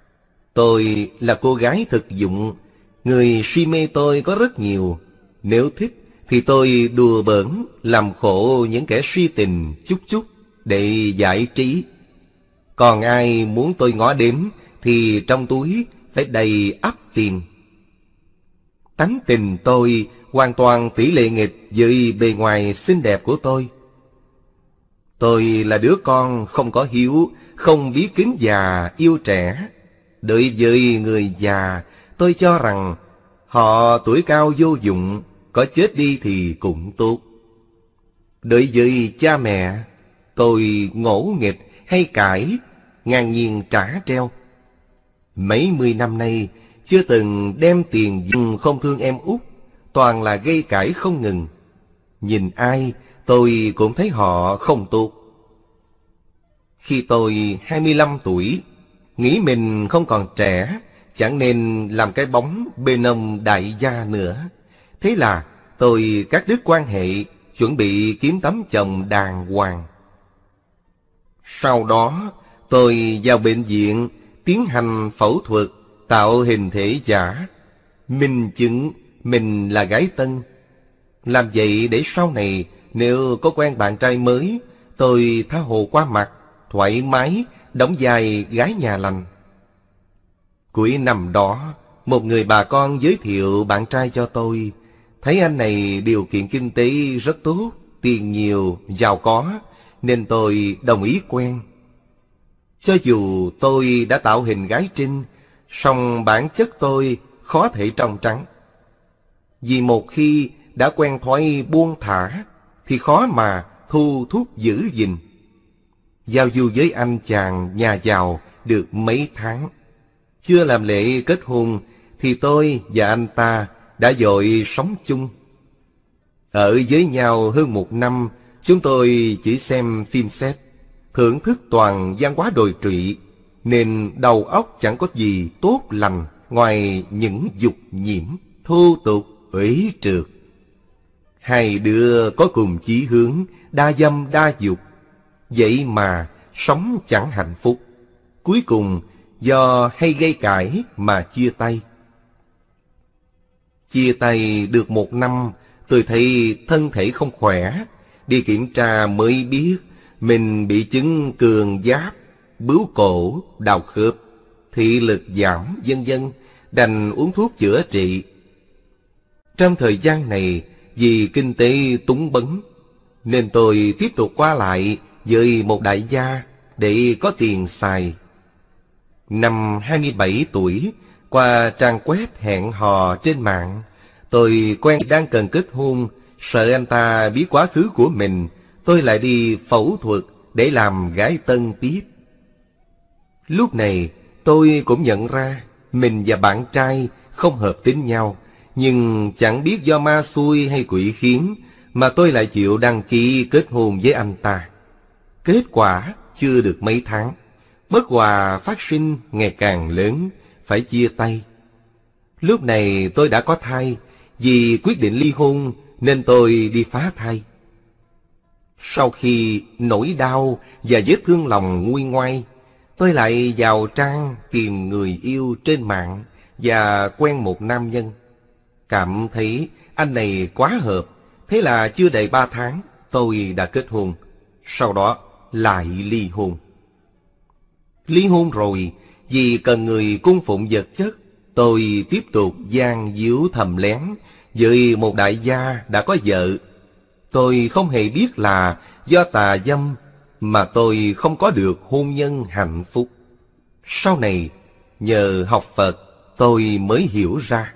Tôi là cô gái thực dụng, người si mê tôi có rất nhiều. Nếu thích thì tôi đùa bỡn làm khổ những kẻ si tình chút chút để giải trí. Còn ai muốn tôi ngó đếm thì trong túi phải đầy ắp tiền. Tánh tình tôi hoàn toàn tỷ lệ nghịch với bề ngoài xinh đẹp của tôi. Tôi là đứa con không có hiếu, không biết kính già yêu trẻ. Đối với người già, tôi cho rằng họ tuổi cao vô dụng, có chết đi thì cũng tốt. Đối với cha mẹ, tôi ngỗ nghịch hay cãi, ngang nhiên trả treo. Mấy mươi năm nay chưa từng đem tiền dùng, không thương em út, toàn là gây cãi không ngừng. Nhìn ai tôi cũng thấy họ không tốt. Khi tôi hai mươi lăm tuổi, nghĩ mình không còn trẻ, chẳng nên làm cái bóng bên ông đại gia nữa. Thế là tôi cắt đứt quan hệ, chuẩn bị kiếm tấm chồng đàng hoàng. Sau đó tôi vào bệnh viện tiến hành phẫu thuật tạo hình thể giả, minh chứng mình là gái tân. Làm vậy để sau này nếu có quen bạn trai mới, tôi tha hồ qua mặt, thoải mái đóng vai gái nhà lành. Cuối năm đó, một người bà con giới thiệu bạn trai cho tôi. Thấy anh này điều kiện kinh tế rất tốt, tiền nhiều, giàu có, nên tôi đồng ý quen. Cho dù tôi đã tạo hình gái trinh, song bản chất tôi khó thể trong trắng. Vì một khi đã quen thói buông thả, thì khó mà thu thúc giữ gìn. Giao du với anh chàng nhà giàu được mấy tháng, chưa làm lễ kết hôn, thì tôi và anh ta đã vội sống chung. Ở với nhau hơn một năm, chúng tôi chỉ xem phim xét, thưởng thức toàn văn hóa đồi trụy, nên đầu óc chẳng có gì tốt lành ngoài những dục nhiễm, thô tục, uế trượt. Hai đứa có cùng chí hướng, đa dâm đa dục, vậy mà sống chẳng hạnh phúc. Cuối cùng do hay gây cãi mà chia tay. Chia tay được một năm, tôi thấy thân thể không khỏe. Đi kiểm tra mới biết mình bị chứng cường giáp, bướu cổ, đau khớp, thị lực giảm, vân vân, đành uống thuốc chữa trị. Trong thời gian này, vì kinh tế túng bấn, nên tôi tiếp tục qua lại với một đại gia để có tiền xài. Năm hai mươi bảy tuổi, qua trang web hẹn hò trên mạng, tôi quen đang cần kết hôn. Sợ anh ta biết quá khứ của mình, tôi lại đi phẫu thuật để làm gái tân tiếp. Lúc này tôi cũng nhận ra mình và bạn trai không hợp tính nhau, nhưng chẳng biết do ma xui hay quỷ khiến mà tôi lại chịu đăng ký kết hôn với anh ta. Kết quả chưa được mấy tháng, bất hòa phát sinh ngày càng lớn, phải chia tay. Lúc này tôi đã có thai, vì quyết định ly hôn nên tôi đi phá thai. Sau khi nỗi đau và vết thương lòng nguôi ngoai, tôi lại vào trang tìm người yêu trên mạng và quen một nam nhân. Cảm thấy anh này quá hợp, thế là chưa đầy ba tháng tôi đã kết hôn. Sau đó lại ly hôn. Ly hôn rồi, vì cần người cung phụng vật chất, tôi tiếp tục gian díu thầm lén với một đại gia đã có vợ. Tôi không hề biết là do tà dâm mà tôi không có được hôn nhân hạnh phúc. Sau này, nhờ học Phật, tôi mới hiểu ra.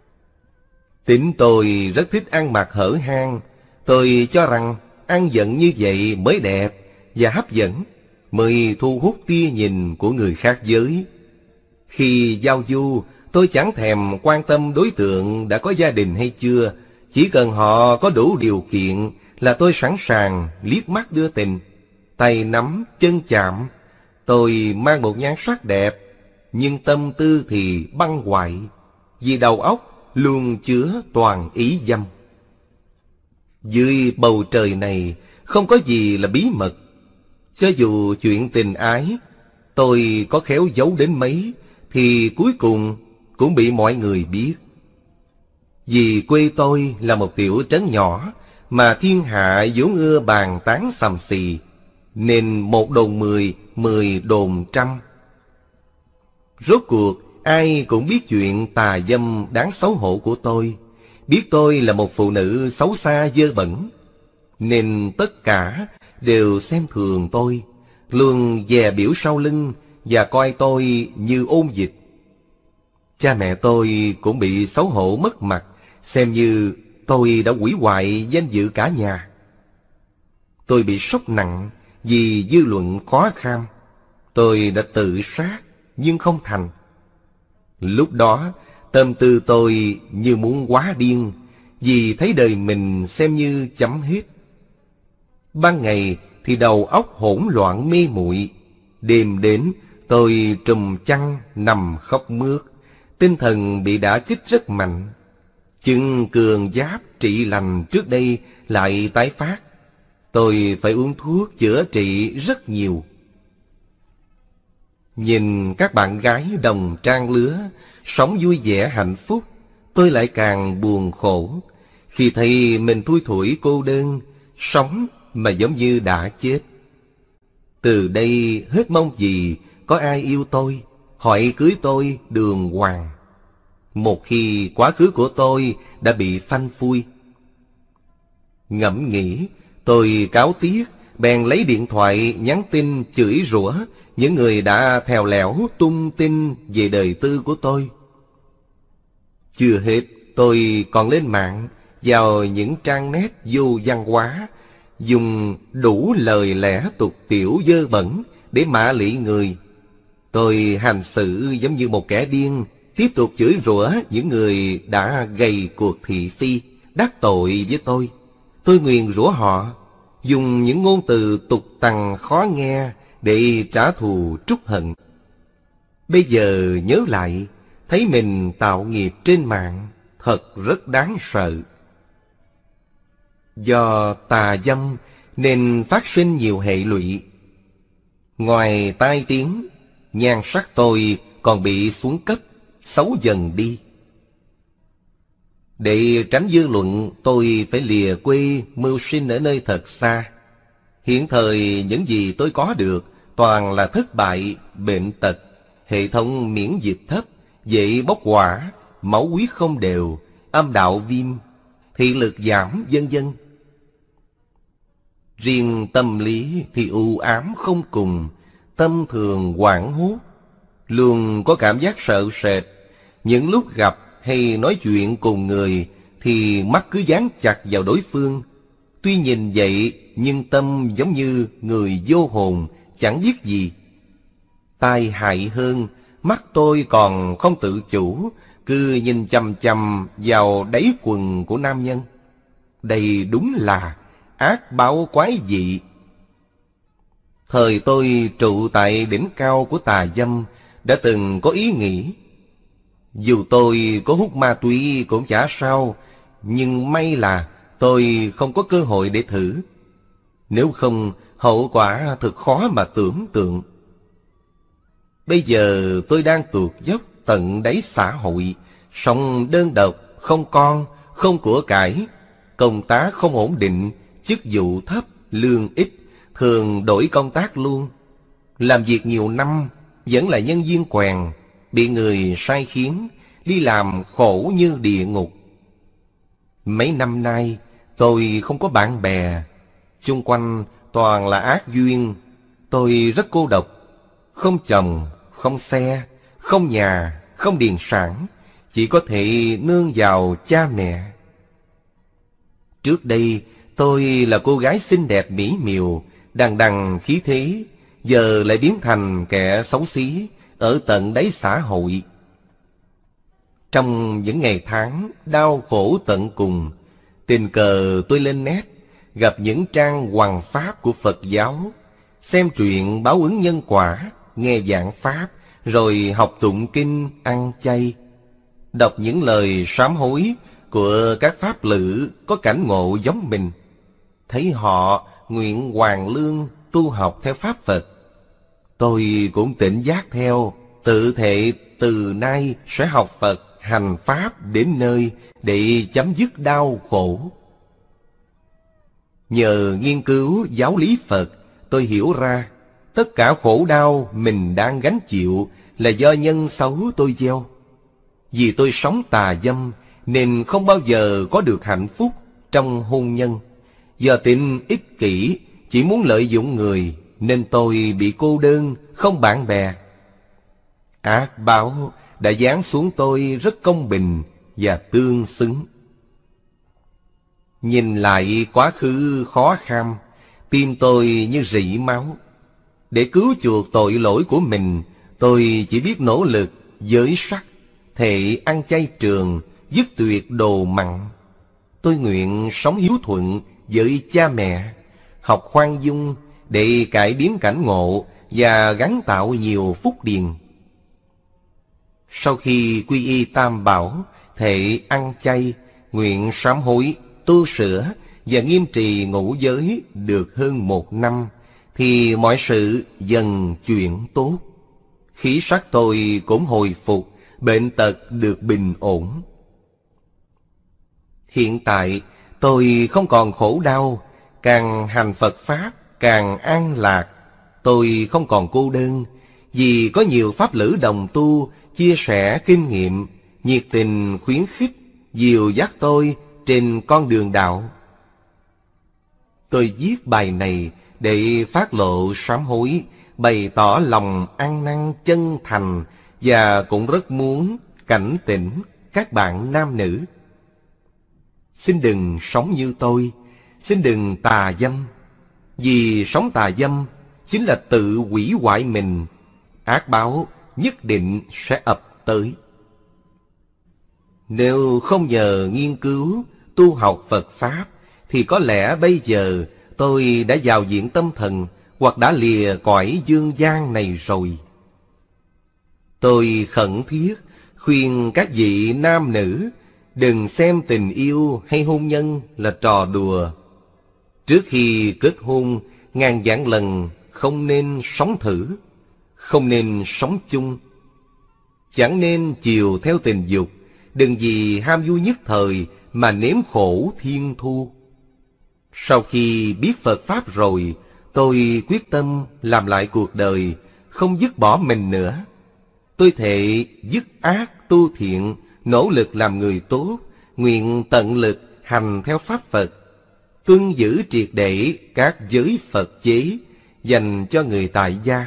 Tính tôi rất thích ăn mặc hở hang. Tôi cho rằng ăn giận như vậy mới đẹp và hấp dẫn, mới thu hút tia nhìn của người khác giới. Khi giao du, tôi chẳng thèm quan tâm đối tượng đã có gia đình hay chưa. Chỉ cần họ có đủ điều kiện là tôi sẵn sàng liếc mắt đưa tình, tay nắm, chân chạm. Tôi mang một nhan sắc đẹp, nhưng tâm tư thì băng hoại, vì đầu óc luôn chứa toàn ý dâm. Dưới bầu trời này không có gì là bí mật. Cho dù chuyện tình ái tôi có khéo giấu đến mấy, thì cuối cùng cũng bị mọi người biết. Vì quê tôi là một tiểu trấn nhỏ mà thiên hạ vốn ưa bàn tán xầm xì, nên một đồn mười, mười đồn trăm. Rốt cuộc ai cũng biết chuyện tà dâm đáng xấu hổ của tôi, biết tôi là một phụ nữ xấu xa dơ bẩn, nên tất cả đều xem thường tôi, luôn dè biểu sau lưng và coi tôi như ôn dịch. Cha mẹ tôi cũng bị xấu hổ mất mặt, xem như tôi đã hủy hoại danh dự cả nhà. Tôi bị sốc nặng vì dư luận khó kham. Tôi đã tự sát nhưng không thành. Lúc đó tâm tư tôi như muốn quá điên, vì thấy đời mình xem như chấm hết. Ban ngày thì đầu óc hỗn loạn mê muội, đêm đến tôi trùm chăn nằm khóc mướt, tinh thần bị đả kích rất mạnh. Chứng cường giáp trị lành trước đây lại tái phát. Tôi phải uống thuốc chữa trị rất nhiều. Nhìn các bạn gái đồng trang lứa sống vui vẻ hạnh phúc, tôi lại càng buồn khổ. Khi thấy mình thui thủi cô đơn, sống mà giống như đã chết. Từ đây hết mong gì có ai yêu tôi, hỏi cưới tôi đường hoàng. Một khi quá khứ của tôi đã bị phanh phui. Ngẫm nghĩ, tôi cáo tiếc, bèn lấy điện thoại nhắn tin chửi rủa những người đã thèo lẻo tung tin về đời tư của tôi. Chưa hết, tôi còn lên mạng vào những trang nét vô văn hóa, dùng đủ lời lẽ tục tiểu dơ bẩn để mạ lị người. Tôi hành xử giống như một kẻ điên, tiếp tục chửi rủa những người đã gây cuộc thị phi, đắc tội với tôi. Tôi nguyền rủa họ, dùng những ngôn từ tục tằn khó nghe để trả thù trút hận. Bây giờ nhớ lại, thấy mình tạo nghiệp trên mạng thật rất đáng sợ. Do tà dâm nên phát sinh nhiều hệ lụy. Ngoài tai tiếng, nhan sắc tôi còn bị xuống cấp, xấu dần đi. Để tránh dư luận, tôi phải lìa quê mưu sinh ở nơi thật xa. Hiện thời những gì tôi có được toàn là thất bại, bệnh tật, hệ thống miễn dịch thấp, dễ bốc hỏa, máu huyết không đều, âm đạo viêm, thị lực giảm, vân vân. Riêng tâm lý thì u ám không cùng, tâm thường hoảng hốt, luôn có cảm giác sợ sệt. Những lúc gặp hay nói chuyện cùng người thì mắt cứ dán chặt vào đối phương. Tuy nhìn vậy nhưng tâm giống như người vô hồn, chẳng biết gì. Tai hại hơn, mắt tôi còn không tự chủ, cứ nhìn chằm chằm vào đáy quần của nam nhân. Đây đúng là ác báo quái dị. Thời tôi trụ tại đỉnh cao của tà dâm, đã từng có ý nghĩ, dù tôi có hút ma túy cũng chả sao, nhưng may là tôi không có cơ hội để thử. Nếu không, hậu quả thật khó mà tưởng tượng. Bây giờ tôi đang tuột dốc tận đáy xã hội, sống đơn độc, không con, không của cải, công tác không ổn định, chức vụ thấp, lương ít, thường đổi công tác luôn. Làm việc nhiều năm, vẫn là nhân viên quèn, bị người sai khiến, đi làm khổ như địa ngục. Mấy năm nay, tôi không có bạn bè, chung quanh toàn là ác duyên. Tôi rất cô độc, không chồng, không xe, không nhà, không điền sản, chỉ có thể nương vào cha mẹ. Trước đây, tôi là cô gái xinh đẹp mỹ miều, đằng đằng khí thế, giờ lại biến thành kẻ xấu xí, ở tận đáy xã hội. Trong những ngày tháng đau khổ tận cùng, tình cờ tôi lên net, gặp những trang hoằng pháp của Phật giáo, xem truyện báo ứng nhân quả, nghe giảng pháp, rồi học tụng kinh, ăn chay. Đọc những lời sám hối của các pháp lữ có cảnh ngộ giống mình, thấy họ nguyện hoàn lương tu học theo pháp Phật. Tôi cũng tỉnh giác theo, tự thệ từ nay sẽ học Phật, hành pháp đến nơi để chấm dứt đau khổ. Nhờ nghiên cứu giáo lý Phật, tôi hiểu ra tất cả khổ đau mình đang gánh chịu là do nhân xấu tôi gieo. Vì tôi sống tà dâm nên không bao giờ có được hạnh phúc trong hôn nhân. Do tính ích kỷ, chỉ muốn lợi dụng người, nên tôi bị cô đơn, không bạn bè. Ác báo đã giáng xuống tôi rất công bình và tương xứng. Nhìn lại quá khứ khó khăn, tim tôi như rỉ máu. Để cứu chuộc tội lỗi của mình, tôi chỉ biết nỗ lực giới sắc, thệ ăn chay trường, dứt tuyệt đồ mặn. Tôi nguyện sống hiếu thuận với cha mẹ, học khoan dung để cải biến cảnh ngộ và gắn tạo nhiều phúc điền. Sau khi quy y tam bảo, thệ ăn chay, nguyện sám hối, tu sửa và nghiêm trì ngũ giới được hơn một năm, thì mọi sự dần chuyển tốt. Khí sắc tôi cũng hồi phục, bệnh tật được bình ổn. Hiện tại tôi không còn khổ đau, càng hành Phật Pháp càng an lạc. Tôi không còn cô đơn, vì có nhiều pháp lữ đồng tu chia sẻ kinh nghiệm, nhiệt tình khuyến khích, dìu dắt tôi trên con đường đạo. Tôi viết bài này để phát lộ sám hối, bày tỏ lòng ăn năn chân thành, và cũng rất muốn cảnh tỉnh các bạn nam nữ. Xin đừng sống như tôi, xin đừng tà dâm. Vì sống tà dâm chính là tự hủy hoại mình, ác báo nhất định sẽ ập tới. Nếu không nhờ nghiên cứu, tu học Phật Pháp, thì có lẽ bây giờ tôi đã vào viện tâm thần, hoặc đã lìa cõi dương gian này rồi. Tôi khẩn thiết khuyên các vị nam nữ đừng xem tình yêu hay hôn nhân là trò đùa. Trước khi kết hôn, ngàn vạn lần không nên sống thử, không nên sống chung. Chẳng nên chiều theo tình dục, đừng vì ham vui nhất thời mà nếm khổ thiên thu. Sau khi biết Phật Pháp rồi, tôi quyết tâm làm lại cuộc đời, không dứt bỏ mình nữa. Tôi thệ dứt ác tu thiện, nỗ lực làm người tốt, nguyện tận lực hành theo Pháp Phật, tuân giữ triệt để các giới Phật chế dành cho người tại gia.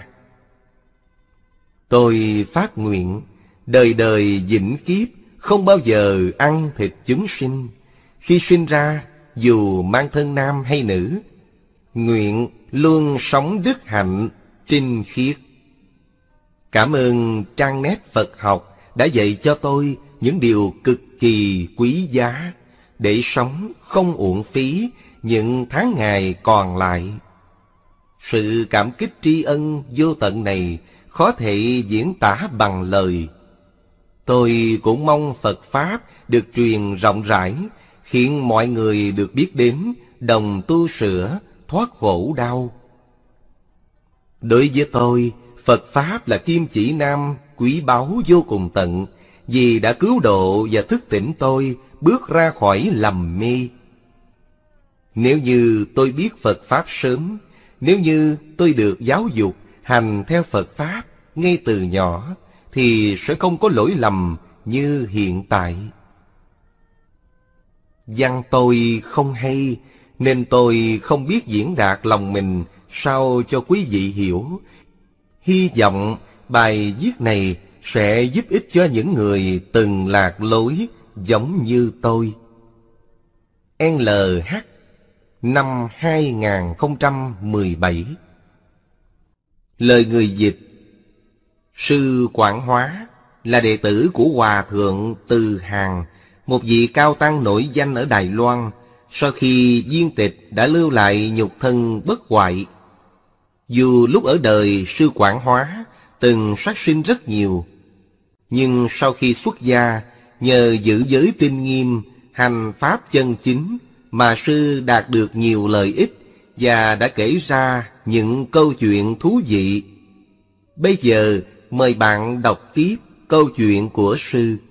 Tôi phát nguyện đời đời vĩnh kiếp không bao giờ ăn thịt chúng sinh. Khi sinh ra, dù mang thân nam hay nữ, nguyện luôn sống đức hạnh trinh khiết. Cảm ơn trang nét Phật học đã dạy cho tôi những điều cực kỳ quý giá để sống không uổng phí những tháng ngày còn lại. Sự cảm kích tri ân vô tận này khó thể diễn tả bằng lời. Tôi cũng mong Phật Pháp được truyền rộng rãi, khiến mọi người được biết đến, đồng tu sửa, thoát khổ đau. Đối với tôi, Phật Pháp là kim chỉ nam quý báu vô cùng tận, vì đã cứu độ và thức tỉnh tôi bước ra khỏi lầm mê. Nếu như tôi biết Phật Pháp sớm, nếu như tôi được giáo dục hành theo Phật Pháp ngay từ nhỏ, thì sẽ không có lỗi lầm như hiện tại. Văn tôi không hay, nên tôi không biết diễn đạt lòng mình sao cho quý vị hiểu. Hy vọng bài viết này sẽ giúp ích cho những người từng lạc lối giống như tôi. lờ hát năm hai không một bảy. Lời người dịch: Sư Quảng Hóa là đệ tử của Hòa Thượng Từ Hàng, một vị cao tăng nổi danh ở Đài Loan. Sau khi viên tịch đã lưu lại nhục thân bất hoại. Dù lúc ở đời Sư Quảng Hóa từng sát sinh rất nhiều, nhưng sau khi xuất gia, nhờ giữ giới tinh nghiêm, hành pháp chân chính mà sư đạt được nhiều lợi ích và đã kể ra những câu chuyện thú vị. Bây giờ mời bạn đọc tiếp câu chuyện của sư.